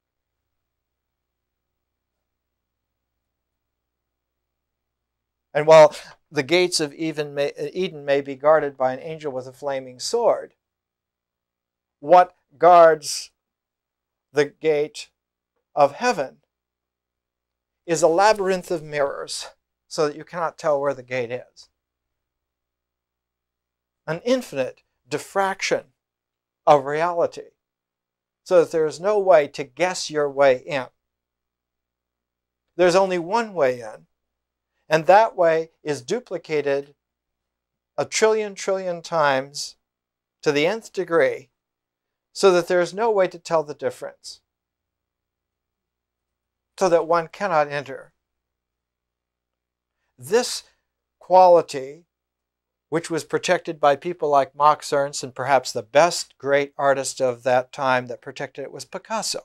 And while the gates of Eden may, Eden may be guarded by an angel with a flaming sword, what guards the gate of heaven is a labyrinth of mirrors so that you cannot tell where the gate is. An infinite diffraction of reality so that there is no way to guess your way in. There's only one way in, and that way is duplicated a trillion trillion times to the nth degree, so that there is no way to tell the difference, so that one cannot enter. This quality, which was protected by people like Max Ernst, and perhaps the best great artist of that time that protected it was Picasso.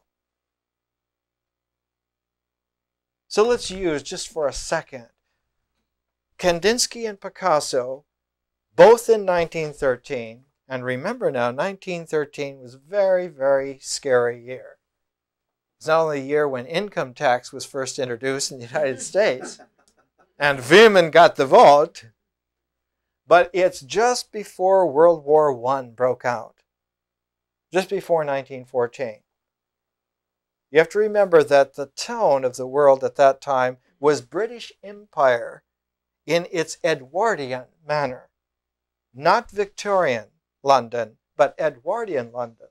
So let's use, just for a second, Kandinsky and Picasso, both in nineteen thirteen, and remember now, nineteen thirteen was a very, very scary year. It's not only a year when income tax was first introduced in the United States, and women got the vote, but it's just before World War One broke out, just before nineteen fourteen. You have to remember that the tone of the world at that time was British Empire in its Edwardian manner. Not Victorian London, but Edwardian London.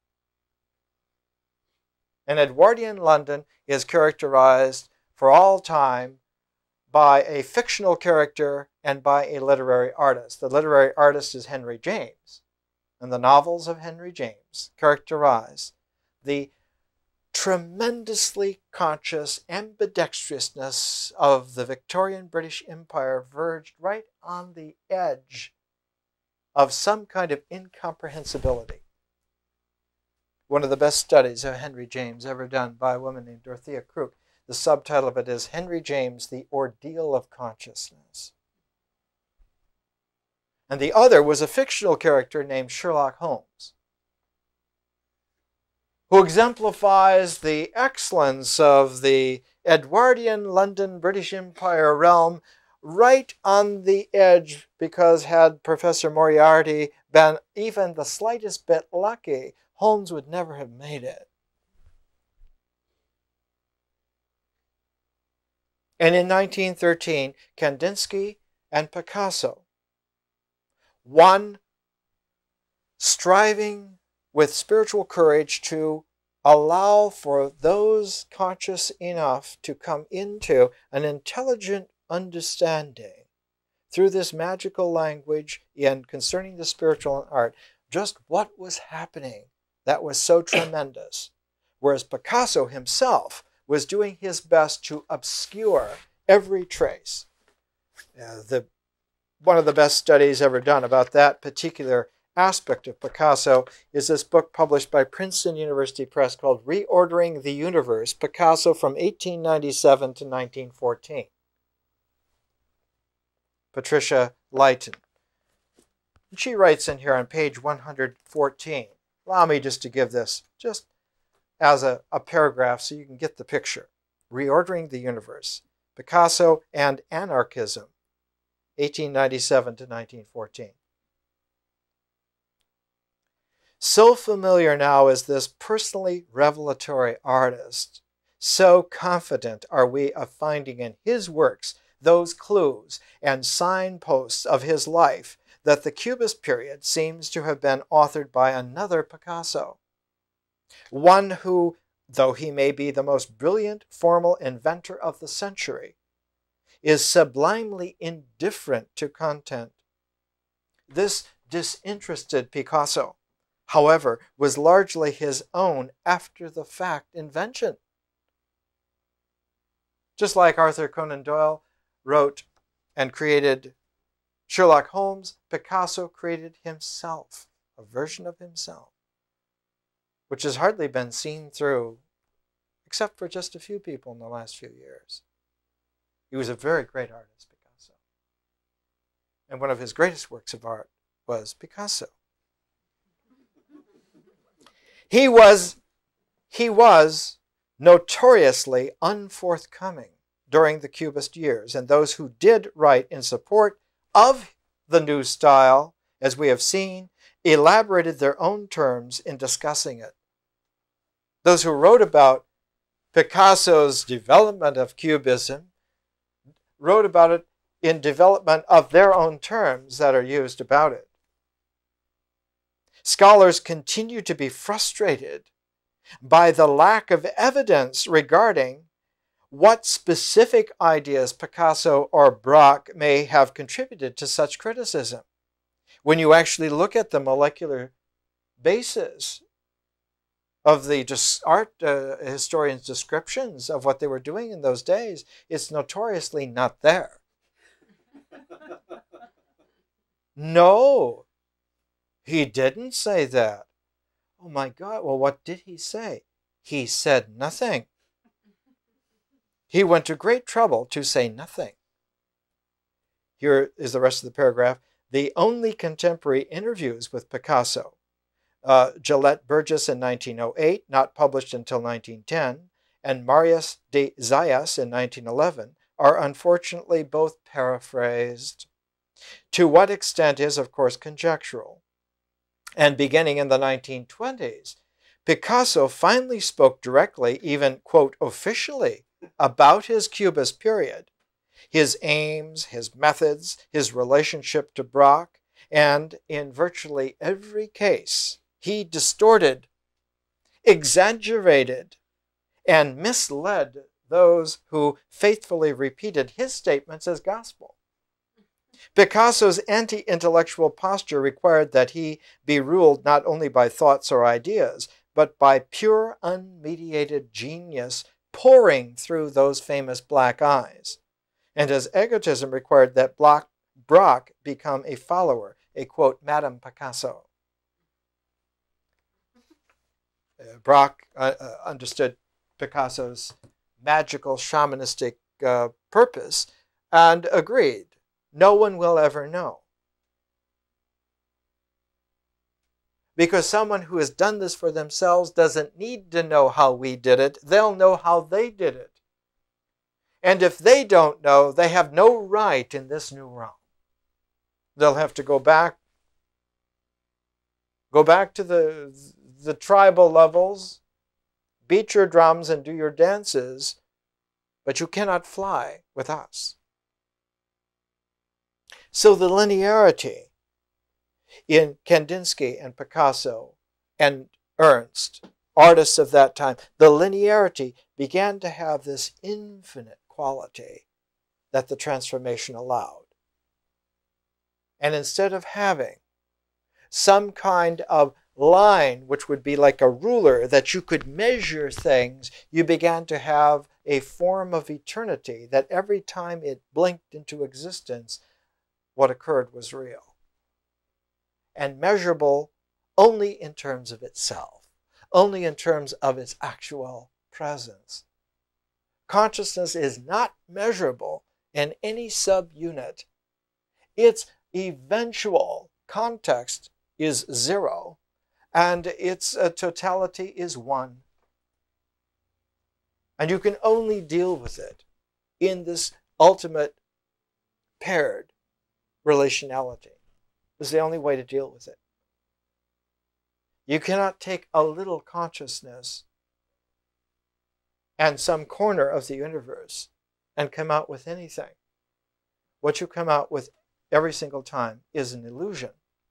And Edwardian London is characterized for all time by a fictional character and by a literary artist. The literary artist is Henry James. And the novels of Henry James characterize the tremendously conscious ambidextrousness of the Victorian British Empire, verged right on the edge of some kind of incomprehensibility. One of the best studies of Henry James ever done by a woman named Dorothea Crook, the subtitle of it is Henry James, The Ordeal of Consciousness. And the other was a fictional character named Sherlock Holmes, who exemplifies the excellence of the Edwardian London British Empire realm right on the edge, because had Professor Moriarty been even the slightest bit lucky, Holmes would never have made it. And in nineteen thirteen, Kandinsky and Picasso, one striving with spiritual courage to allow for those conscious enough to come into an intelligent understanding through this magical language and concerning the spiritual and art, just what was happening that was so tremendous. Whereas Picasso himself was doing his best to obscure every trace. Uh, the, one of the best studies ever done about that particular aspect of Picasso is this book published by Princeton University Press called Reordering the Universe, Picasso from eighteen ninety-seven to nineteen fourteen. Patricia Leighton. And she writes in here on page one hundred fourteen. Allow me just to give this just as a, a paragraph so you can get the picture. Reordering the Universe, Picasso and Anarchism, eighteen ninety-seven to nineteen fourteen. So familiar now is this personally revelatory artist, so confident are we of finding in his works those clues and signposts of his life that the Cubist period seems to have been authored by another Picasso. One who, though he may be the most brilliant formal inventor of the century, is sublimely indifferent to content. This disinterested Picasso, however, was largely his own after-the-fact invention. Just like Arthur Conan Doyle wrote and created Sherlock Holmes, Picasso created himself, a version of himself, which has hardly been seen through, except for just a few people in the last few years. He was a very great artist, Picasso. And one of his greatest works of art was Picasso. He was, he was notoriously unforthcoming during the Cubist years, and those who did write in support of the new style, as we have seen, elaborated their own terms in discussing it. Those who wrote about Picasso's development of Cubism wrote about it in development of their own terms that are used about it. Scholars continue to be frustrated by the lack of evidence regarding what specific ideas Picasso or Braque may have contributed to such criticism. When you actually look at the molecular basis of the art uh, historians' descriptions of what they were doing in those days, it's notoriously not there. No, he didn't say that. Oh my God, well, what did he say? He said nothing. He went to great trouble to say nothing. Here is the rest of the paragraph. The only contemporary interviews with Picasso, uh, Gillette Burgess in nineteen oh eight, not published until nineteen ten, and Marius de Zayas in nineteen eleven, are unfortunately both paraphrased. To what extent is, of course, conjectural. And beginning in the nineteen twenties, Picasso finally spoke directly, even, quote, officially, about his Cubist period, his aims, his methods, his relationship to Braque, and in virtually every case, he distorted, exaggerated, and misled those who faithfully repeated his statements as gospel. Picasso's anti-intellectual posture required that he be ruled not only by thoughts or ideas, but by pure, unmediated genius pouring through those famous black eyes. And his egotism required that Braque become a follower, a, quote, Madame Picasso. Uh, Braque uh, uh, understood Picasso's magical shamanistic uh, purpose and agreed. No one will ever know. Because someone who has done this for themselves doesn't need to know how we did it. They'll know how they did it. And if they don't know, they have no right in this new realm. They'll have to go back, go back to the, the tribal levels, beat your drums and do your dances, but you cannot fly with us. So the linearity in Kandinsky and Picasso and Ernst, artists of that time, the linearity began to have this infinite quality that the transformation allowed. And instead of having some kind of line, which would be like a ruler that you could measure things, you began to have a form of eternity that every time it blinked into existence, what occurred was real and measurable only in terms of itself, only in terms of its actual presence. Consciousness is not measurable in any subunit. Its eventual context is zero, and its uh, totality is one. And you can only deal with it in this ultimate paired relationality. This is the only way to deal with it. You cannot take a little consciousness and some corner of the universe and come out with anything. What you come out with every single time is an illusion.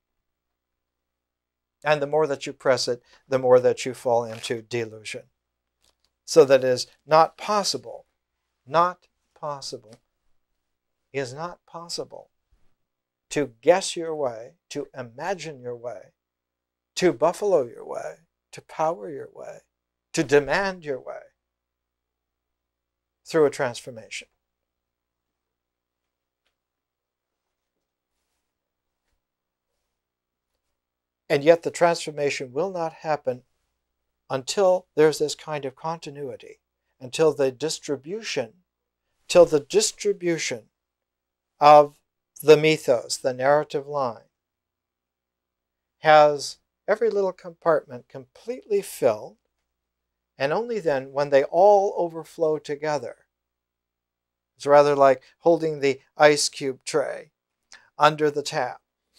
And the more that you press it, the more that you fall into delusion. So that is not possible, not possible, is not possible to guess your way, to imagine your way, to buffalo your way, to power your way, to demand your way through a transformation. And yet the transformation will not happen until there's this kind of continuity, until the distribution, till the distribution of the mythos, the narrative line, has every little compartment completely filled, and only then, when they all overflow together, it's rather like holding the ice cube tray under the tap.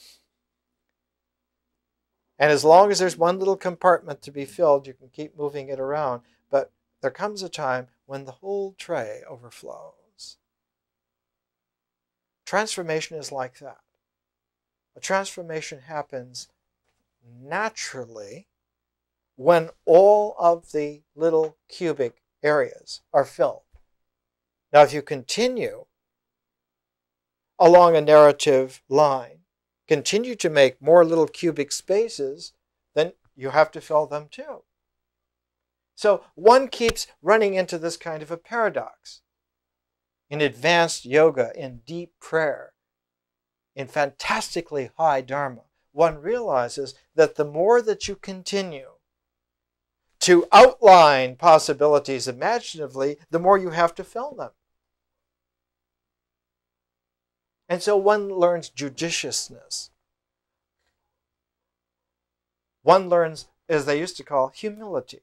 And as long as there's one little compartment to be filled, you can keep moving it around. But there comes a time when the whole tray overflows. Transformation is like that. A transformation happens naturally when all of the little cubic areas are filled. Now, if you continue along a narrative line, continue to make more little cubic spaces, then you have to fill them too. So one keeps running into this kind of a paradox. In advanced yoga, in deep prayer, in fantastically high Dharma, one realizes that the more that you continue to outline possibilities imaginatively, the more you have to fill them. And so one learns judiciousness. One learns, as they used to call, humility.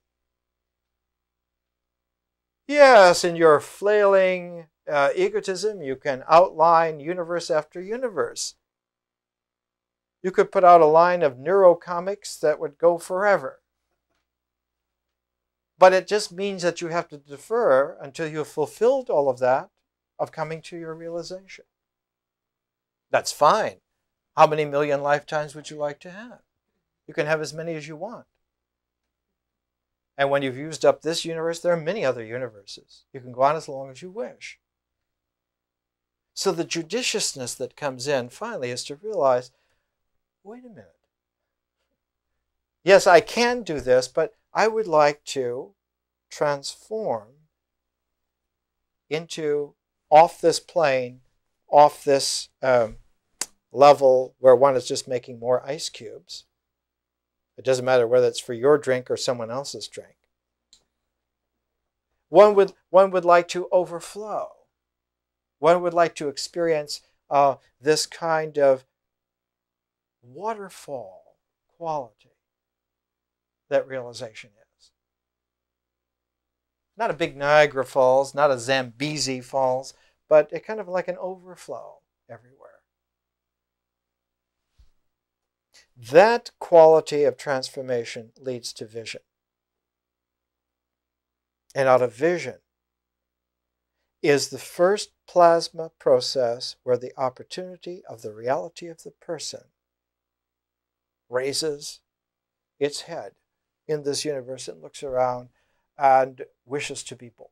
Yes, in your flailing uh, egotism, you can outline universe after universe. You could put out a line of neurocomics that would go forever. But it just means that you have to defer until you have fulfilled all of that of coming to your realization. That's fine. How many million lifetimes would you like to have? You can have as many as you want. And when you've used up this universe, there are many other universes. You can go on as long as you wish. So the judiciousness that comes in finally is to realize, wait a minute. Yes, I can do this, but I would like to transform into off this plane, off this um, level where one is just making more ice cubes. It doesn't matter whether it's for your drink or someone else's drink. One would, one would like to overflow. One would like to experience uh, this kind of waterfall quality that realization is. Not a big Niagara Falls, not a Zambezi Falls, but a kind of like an overflow everywhere. That quality of transformation leads to vision. And out of vision is the first plasma process where the opportunity of the reality of the person raises its head in this universe and looks around and wishes to be born.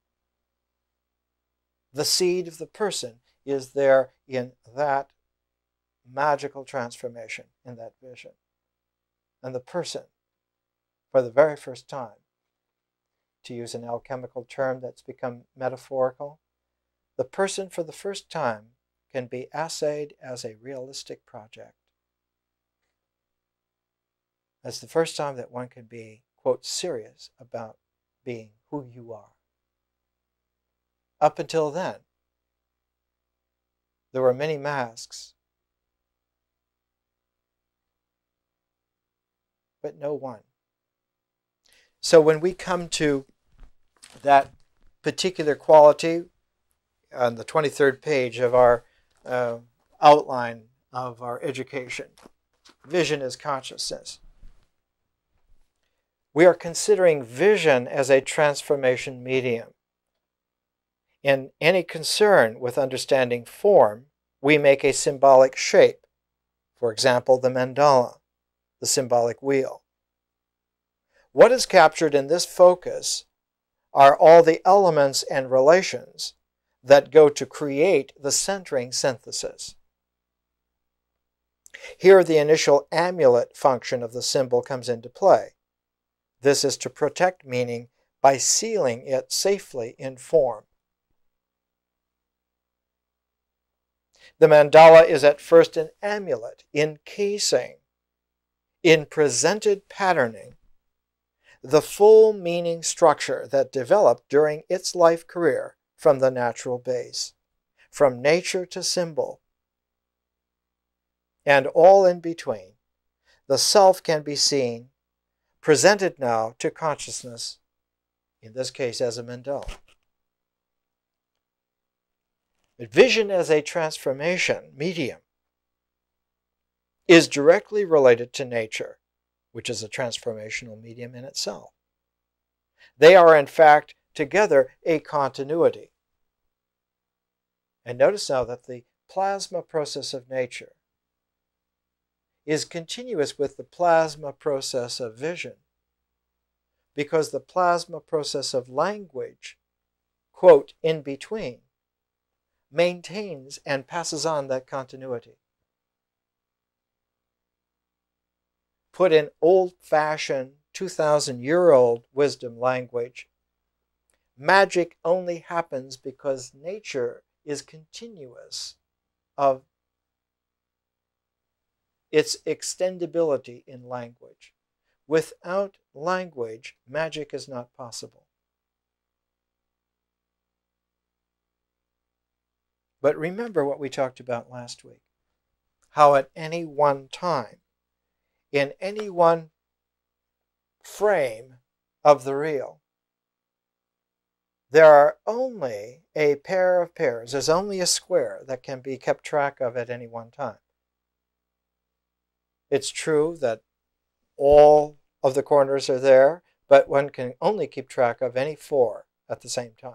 The seed of the person is there in that magical transformation, in that vision. And the person, for the very first time, to use an alchemical term that's become metaphorical, the person for the first time can be assayed as a realistic project. That's the first time that one can be, quote, serious about being who you are. Up until then, there were many masks, but no one. So when we come to that particular quality on the twenty-third page of our uh, outline of our education, vision is consciousness. We are considering vision as a transformation medium. In any concern with understanding form, we make a symbolic shape. For example, the mandala, the symbolic wheel. What is captured in this focus are all the elements and relations that go to create the centering synthesis. Here, the initial amulet function of the symbol comes into play. This is to protect meaning by sealing it safely in form. The mandala is at first an amulet, encasing, in presented patterning, the full meaning structure that developed during its life career from the natural base, from nature to symbol, and all in between. The self can be seen, presented now to consciousness, in this case as a mandala. Vision as a transformation medium is directly related to nature, which is a transformational medium in itself. They are, in fact, together a continuity. And notice now that the plasma process of nature is continuous with the plasma process of vision, because the plasma process of language, quote, in between, maintains and passes on that continuity. Put in old-fashioned, two thousand year old wisdom language, magic only happens because nature is continuous of its extendability in language. Without language, magic is not possible. But remember what we talked about last week, how at any one time, in any one frame of the reel, there are only a pair of pairs. There's only a square that can be kept track of at any one time. It's true that all of the corners are there, but one can only keep track of any four at the same time.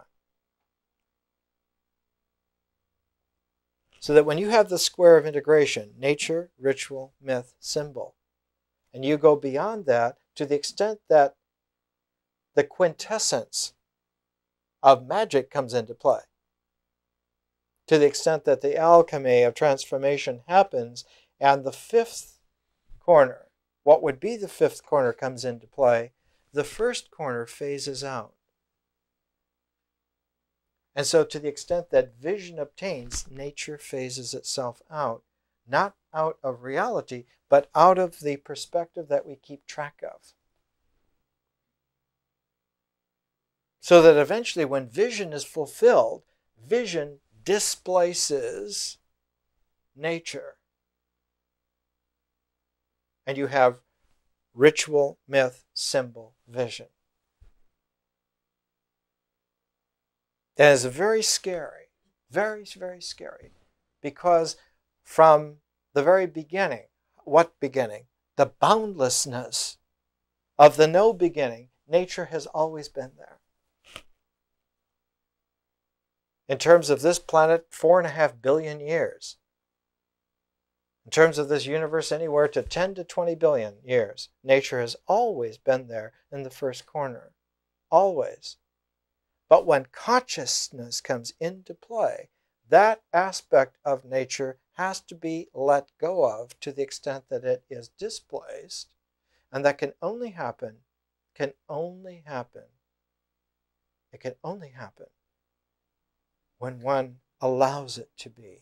So that when you have the square of integration, nature, ritual, myth, symbol, and you go beyond that to the extent that the quintessence of magic comes into play, to the extent that the alchemy of transformation happens, and the fifth corner, what would be the fifth corner, comes into play, the first corner phases out. And so to the extent that vision obtains, nature phases itself out, not out of reality, but out of the perspective that we keep track of. So that eventually when vision is fulfilled, vision displaces nature. And you have ritual, myth, symbol, vision. That is very scary, very, very scary, because from the very beginning, what beginning? The boundlessness of the no beginning, nature has always been there. In terms of this planet, four and a half billion years. In terms of this universe, anywhere to ten to twenty billion years. Nature has always been there in the first corner. Always. But when consciousness comes into play, that aspect of nature has to be let go of to the extent that it is displaced. And that can only happen, can only happen, it can only happen when one allows it to be.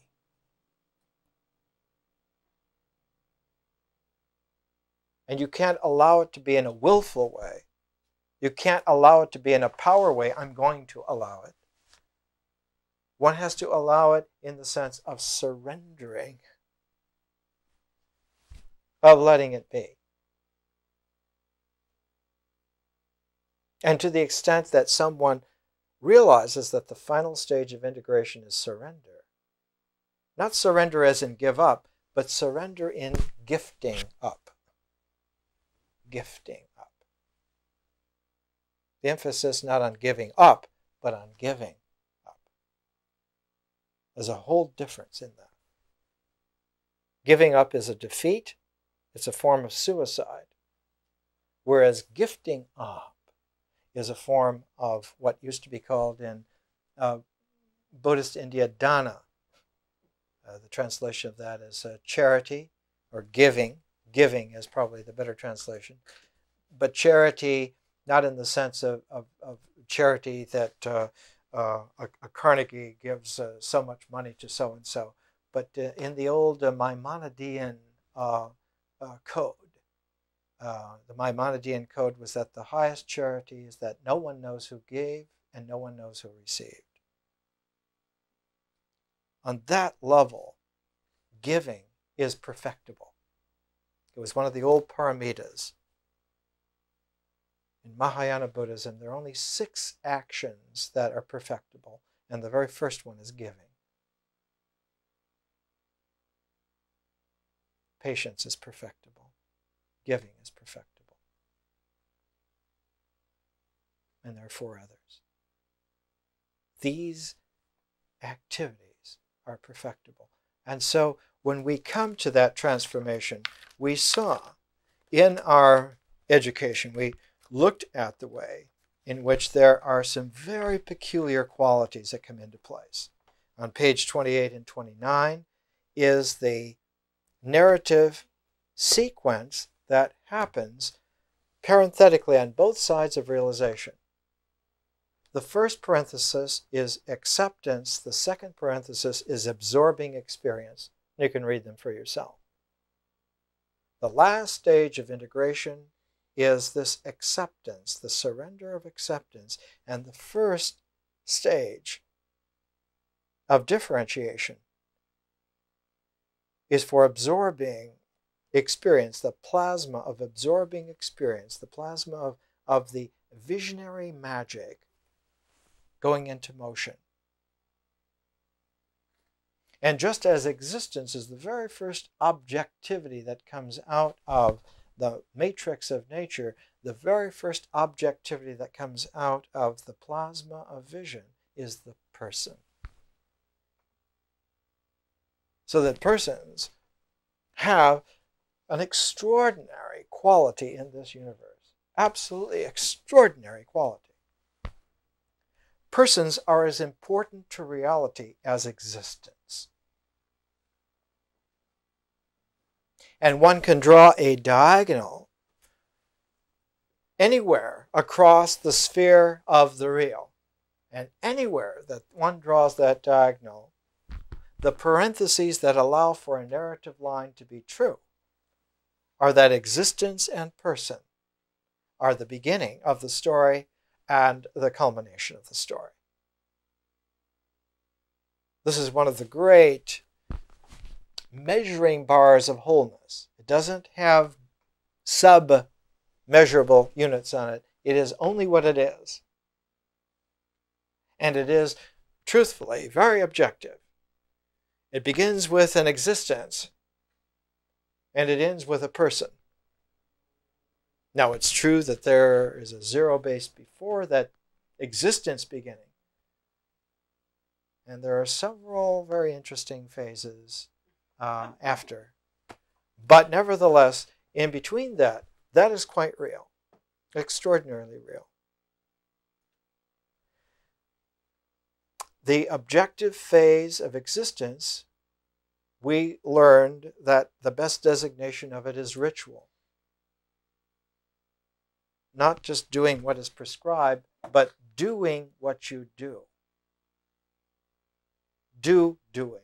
And you can't allow it to be in a willful way. You can't allow it to be in a power way. I'm going to allow it. One has to allow it in the sense of surrendering, of letting it be. And to the extent that someone realizes that the final stage of integration is surrender, not surrender as in give up, but surrender in gifting up. Gifting up. The emphasis not on giving up, but on giving up. There's a whole difference in that. Giving up is a defeat. It's a form of suicide. Whereas gifting up is a form of what used to be called in uh, Buddhist India dana. Uh, the translation of that is uh, charity or giving. Giving is probably the better translation. But charity, not in the sense of, of, of charity that uh, uh, a, a Carnegie gives uh, so much money to so-and-so, but uh, in the old uh, Maimonidean uh, uh, code. Uh, the Maimonidean code was that the highest charity is that no one knows who gave and no one knows who received. On that level, giving is perfectible. It was one of the old paramitas. In Mahayana Buddhism, there are only six actions that are perfectible, and the very first one is giving. Patience is perfectible. Giving is perfectible. And there are four others. These activities are perfectible. And so when we come to that transformation, we saw in our education, we looked at the way in which there are some very peculiar qualities that come into place. On page twenty-eight and twenty-nine is the narrative sequence that happens parenthetically on both sides of realization. The first parenthesis is acceptance. The second parenthesis is absorbing experience. You can read them for yourself. The last stage of integration is this acceptance, the surrender of acceptance. And the first stage of differentiation is for absorbing experience, the plasma of absorbing experience, the plasma of, of the visionary magic going into motion. And just as existence is the very first objectivity that comes out of the matrix of nature, the very first objectivity that comes out of the plasma of vision is the person. So that persons have an extraordinary quality in this universe. Absolutely extraordinary quality. Persons are as important to reality as existence. And one can draw a diagonal anywhere across the sphere of the real. And anywhere that one draws that diagonal, the parentheses that allow for a narrative line to be true are that existence and person are the beginning of the story and the culmination of the story. This is one of the great measuring bars of wholeness. It doesn't have sub-measurable units on it. It is only what it is. And it is, truthfully, very objective. It begins with an existence, and it ends with a person. Now, it's true that there is a zero base before that existence beginning. And there are several very interesting phases uh, after. But nevertheless, in between that, that is quite real, extraordinarily real. The objective phase of existence, we learned that the best designation of it is ritual. Not just doing what is prescribed, but doing what you do. Do doing.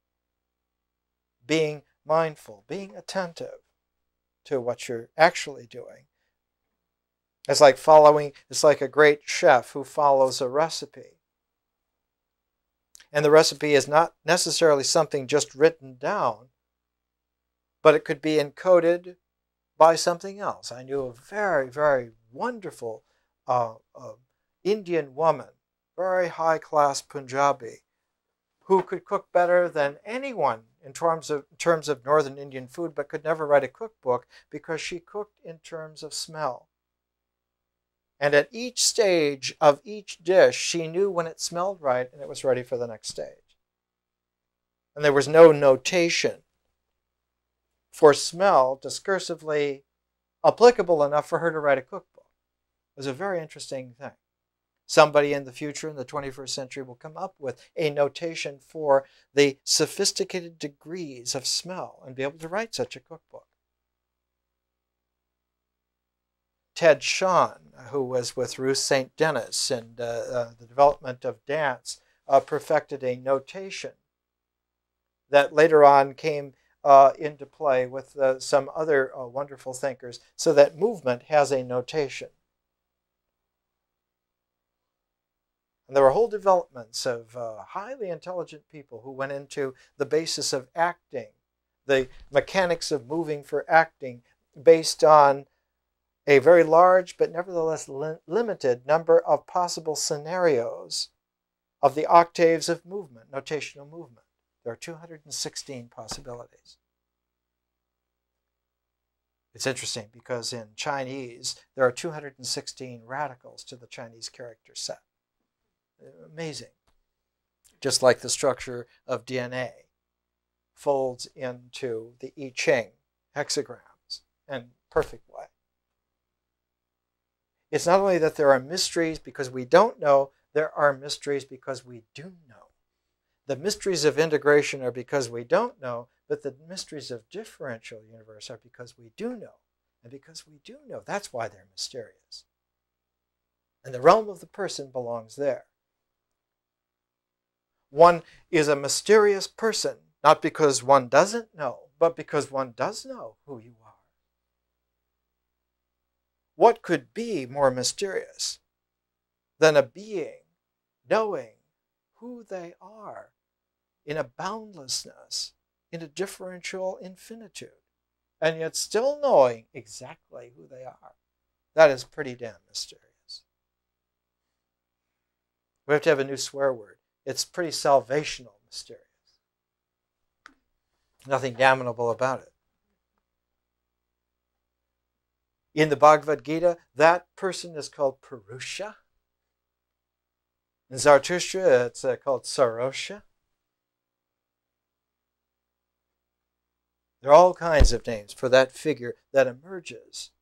Being mindful, being attentive to what you're actually doing. It's like following, it's like a great chef who follows a recipe. And the recipe is not necessarily something just written down, but it could be encoded by something else. I knew a very, very wonderful uh, uh, Indian woman, very high-class Punjabi, who could cook better than anyone in terms of, in terms of Northern Indian food, but could never write a cookbook because she cooked in terms of smell. And at each stage of each dish, she knew when it smelled right and it was ready for the next stage. And there was no notation for smell discursively applicable enough for her to write a cookbook. It was a very interesting thing. Somebody in the future, in the twenty-first century, will come up with a notation for the sophisticated degrees of smell and be able to write such a cookbook. Ted Shawn, who was with Ruth Saint Denis and uh, uh, the development of dance, uh, perfected a notation that later on came uh, into play with uh, some other uh, wonderful thinkers, so that movement has a notation. And there were whole developments of uh, highly intelligent people who went into the basis of acting, the mechanics of moving for acting, based on a very large but nevertheless li limited number of possible scenarios of the octaves of movement, notational movement. There are two hundred sixteen possibilities. It's interesting because in Chinese, there are two hundred sixteen radicals to the Chinese character set. Amazing. Just like the structure of D N A folds into the I Ching hexagrams in perfect way. It's not only that there are mysteries because we don't know, there are mysteries because we do know. The mysteries of integration are because we don't know, but the mysteries of differential universe are because we do know. And because we do know, that's why they're mysterious. And the realm of the person belongs there. One is a mysterious person, not because one doesn't know, but because one does know who you are. what could be more mysterious than a being knowing who they are in a boundlessness, in a differential infinitude, and yet still knowing exactly who they are? That is pretty damn mysterious. We have to have a new swear word. It's pretty salvational mysterious. Nothing damnable about it. In the Bhagavad Gita, that person is called Purusha. In Zarathustra, it's uh, called Sarosha. There are all kinds of names for that figure that emerges.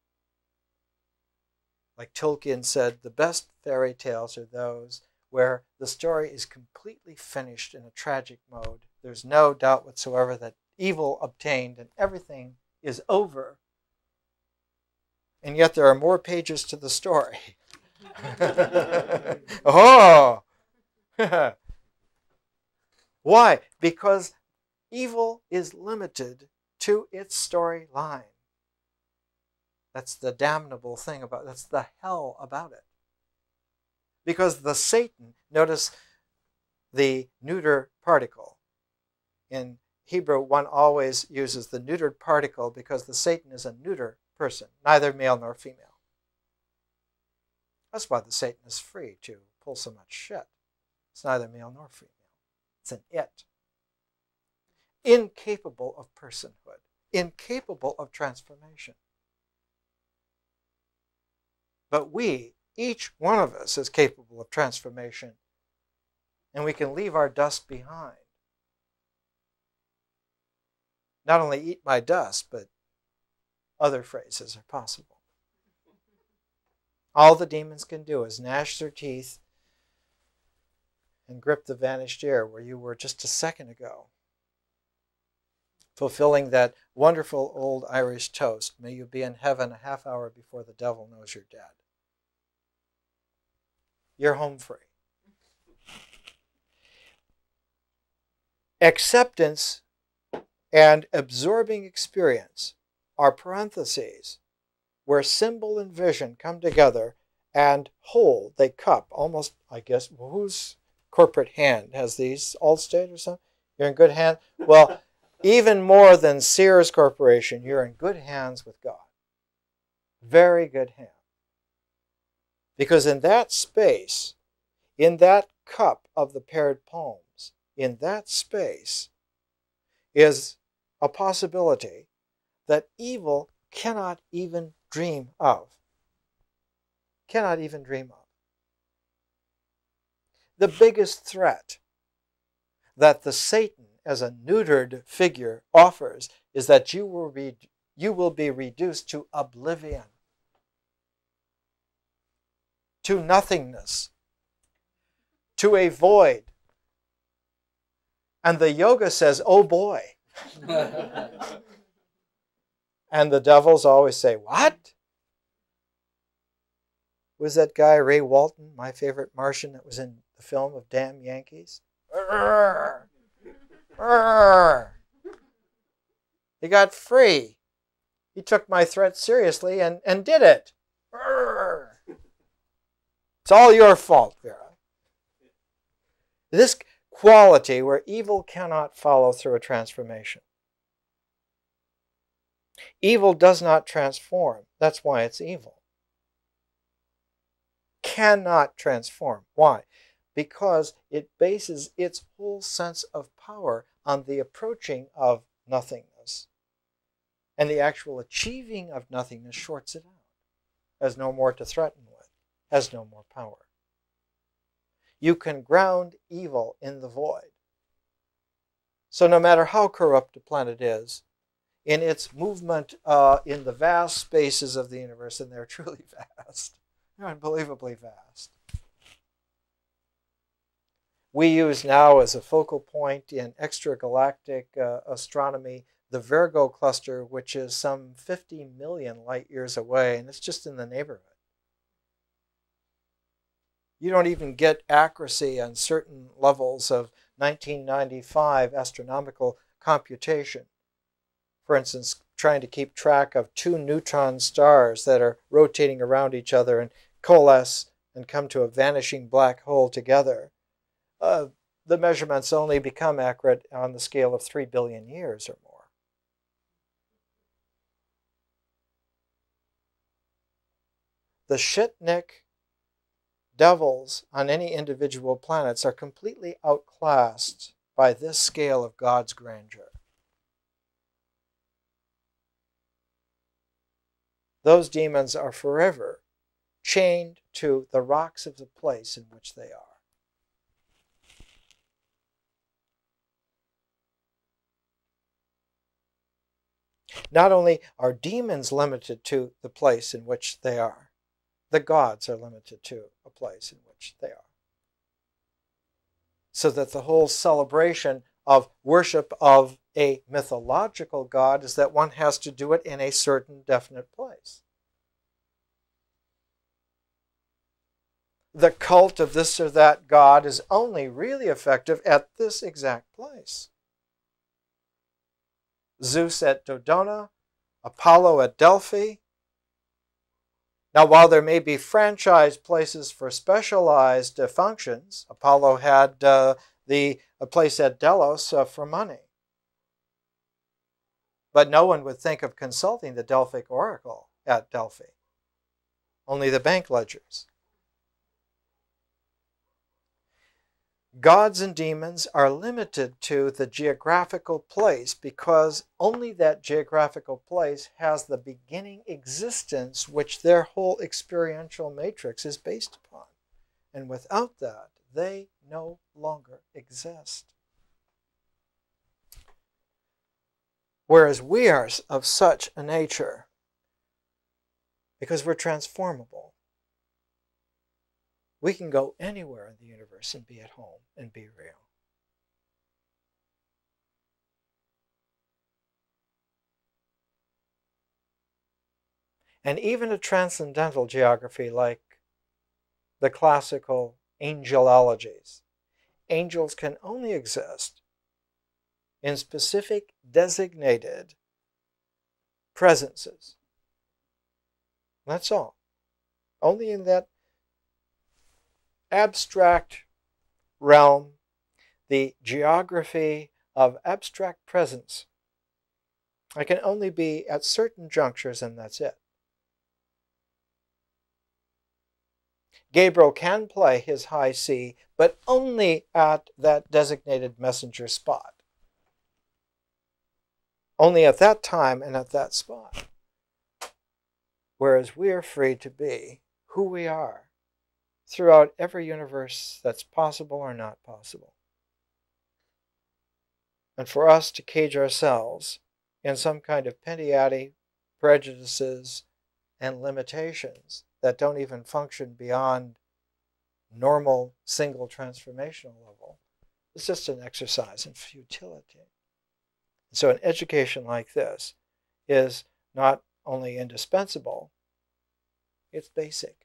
Like Tolkien said, the best fairy tales are those where the story is completely finished in a tragic mode. There's no doubt whatsoever that evil obtained and everything is over. And yet there are more pages to the story. Oh! Why? Because evil is limited to its storyline. That's the damnable thing about it. That's the hell about it. Because the Satan, notice the neuter particle. In Hebrew, one always uses the neutered particle because the Satan is a neuter person, neither male nor female. That's why the Satan is free to pull so much shit. It's neither male nor female. It's an it. Incapable of personhood. Incapable of transformation. But we, each one of us, is capable of transformation. And we can leave our dust behind. Not only eat my dust, but other phrases are possible. All the demons can do is gnash their teeth and grip the vanished air where you were just a second ago, fulfilling that wonderful old Irish toast, may you be in heaven a half hour before the devil knows you're dead. You're home free. Acceptance and absorbing experience are parentheses where symbol and vision come together and whole, they cup, almost, I guess, whose corporate hand has these? Allstate or something? You're in good hands? Well, even more than Sears Corporation, you're in good hands with God. Very good hands. Because in that space, in that cup of the paired palms, in that space is a possibility that evil cannot even dream of. Cannot even dream of. The biggest threat that the Satan as a neutered figure offers is that you will be, you will be reduced to oblivion, to nothingness, to a void. And the yoga says, oh boy. And the devils always say, what? Was that guy Ray Walton, my favorite Martian that was in the film of Damn Yankees? Urgh. Urgh. He got free. He took my threat seriously and, and did it. Urgh. It's all your fault, Vera. This quality where evil cannot follow through a transformation. Evil does not transform. That's why it's evil. Cannot transform. Why? Because it bases its whole sense of power on the approaching of nothingness. And the actual achieving of nothingness shorts it out. Has no more to threaten with. Has no more power. You can ground evil in the void. So no matter how corrupt a planet is, in its movement uh, in the vast spaces of the universe, and they're truly vast, they're unbelievably vast. We use now as a focal point in extragalactic uh, astronomy the Virgo cluster, which is some fifty million light years away, and it's just in the neighborhood. You don't even get accuracy on certain levels of nineteen ninety-five astronomical computation. For instance, trying to keep track of two neutron stars that are rotating around each other and coalesce and come to a vanishing black hole together. Uh, the measurements only become accurate on the scale of three billion years or more. The shitnik devils on any individual planets are completely outclassed by this scale of God's grandeur. Those demons are forever chained to the rocks of the place in which they are. Not only are demons limited to the place in which they are, the gods are limited to a place in which they are. So that the whole celebration of worship of a mythological god is that one has to do it in a certain definite place. The cult of this or that god is only really effective at this exact place. Zeus at Dodona, Apollo at Delphi. Now, while there may be franchise places for specialized uh, functions, Apollo had uh, the a place at Delos uh, for money. But no one would think of consulting the Delphic oracle at Delphi. Only the bank ledgers. Gods and demons are limited to the geographical place because only that geographical place has the beginning existence which their whole experiential matrix is based upon. And without that, they no longer exist. Whereas we are of such a nature, because we're transformable, we can go anywhere in the universe and be at home and be real. And even a transcendental geography like the classical angelologies, angels can only exist in specific designated presences. That's all. Only in that abstract realm, the geography of abstract presence. I can only be at certain junctures, and that's it. Gabriel can play his high C, but only at that designated messenger spot. Only at that time and at that spot. Whereas we are free to be who we are throughout every universe that's possible or not possible. And for us to cage ourselves in some kind of Pentiati prejudices and limitations that don't even function beyond normal single transformational level is just an exercise in futility. So an education like this is not only indispensable, it's basic.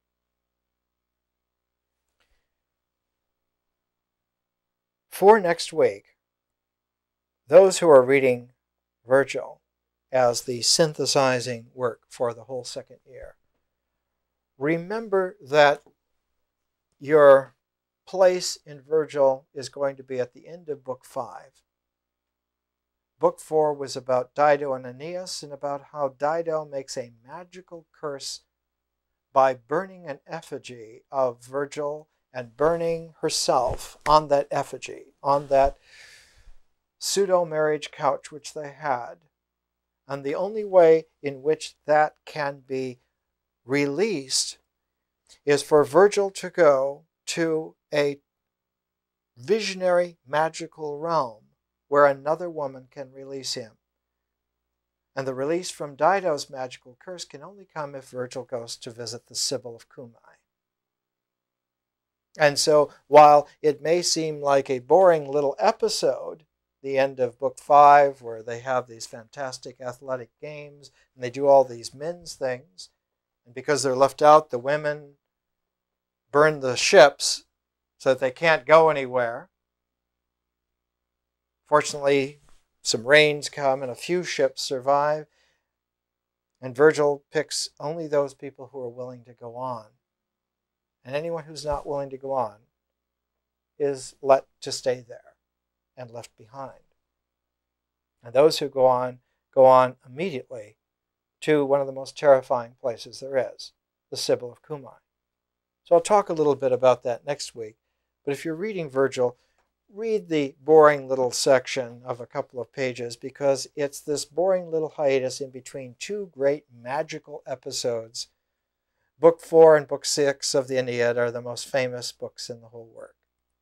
For next week, those who are reading Virgil as the synthesizing work for the whole second year, remember that your place in Virgil is going to be at the end of book five. Book four was about Dido and Aeneas and about how Dido makes a magical curse by burning an effigy of Virgil and burning herself on that effigy, on that pseudo-marriage couch which they had. And the only way in which that can be released is for Virgil to go to a visionary magical realm where another woman can release him. And the release from Dido's magical curse can only come if Virgil goes to visit the Sibyl of Cumae. And so, while it may seem like a boring little episode, the end of book five, where they have these fantastic athletic games, and they do all these men's things, and because they're left out, the women burn the ships so that they can't go anywhere. Fortunately, some rains come and a few ships survive. And Virgil picks only those people who are willing to go on. And anyone who's not willing to go on is let to stay there and left behind. And those who go on, go on immediately to one of the most terrifying places there is, the Sibyl of Cumae. So I'll talk a little bit about that next week. But if you're reading Virgil, read the boring little section of a couple of pages, because it's this boring little hiatus in between two great magical episodes. Book four and book six of the Aeneid are the most famous books in the whole work.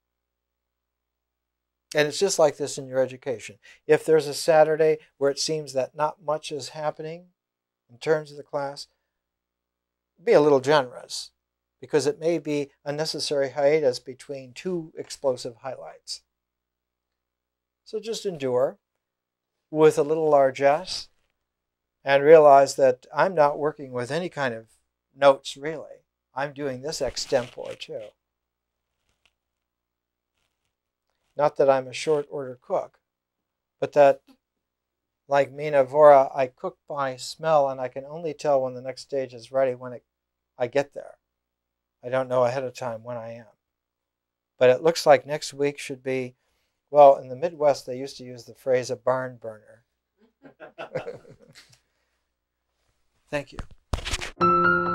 And it's just like this in your education. If there's a Saturday where it seems that not much is happening in terms of the class, be a little generous, because it may be a necessary hiatus between two explosive highlights. So just endure with a little largesse and realize that I'm not working with any kind of notes, really. I'm doing this extempore too. Not that I'm a short order cook, but that, like Mina Vora, I cook by smell, and I can only tell when the next stage is ready when it, I get there. I don't know ahead of time when I am. But it looks like next week should be, well, in the Midwest they used to use the phrase a barn burner. Thank you.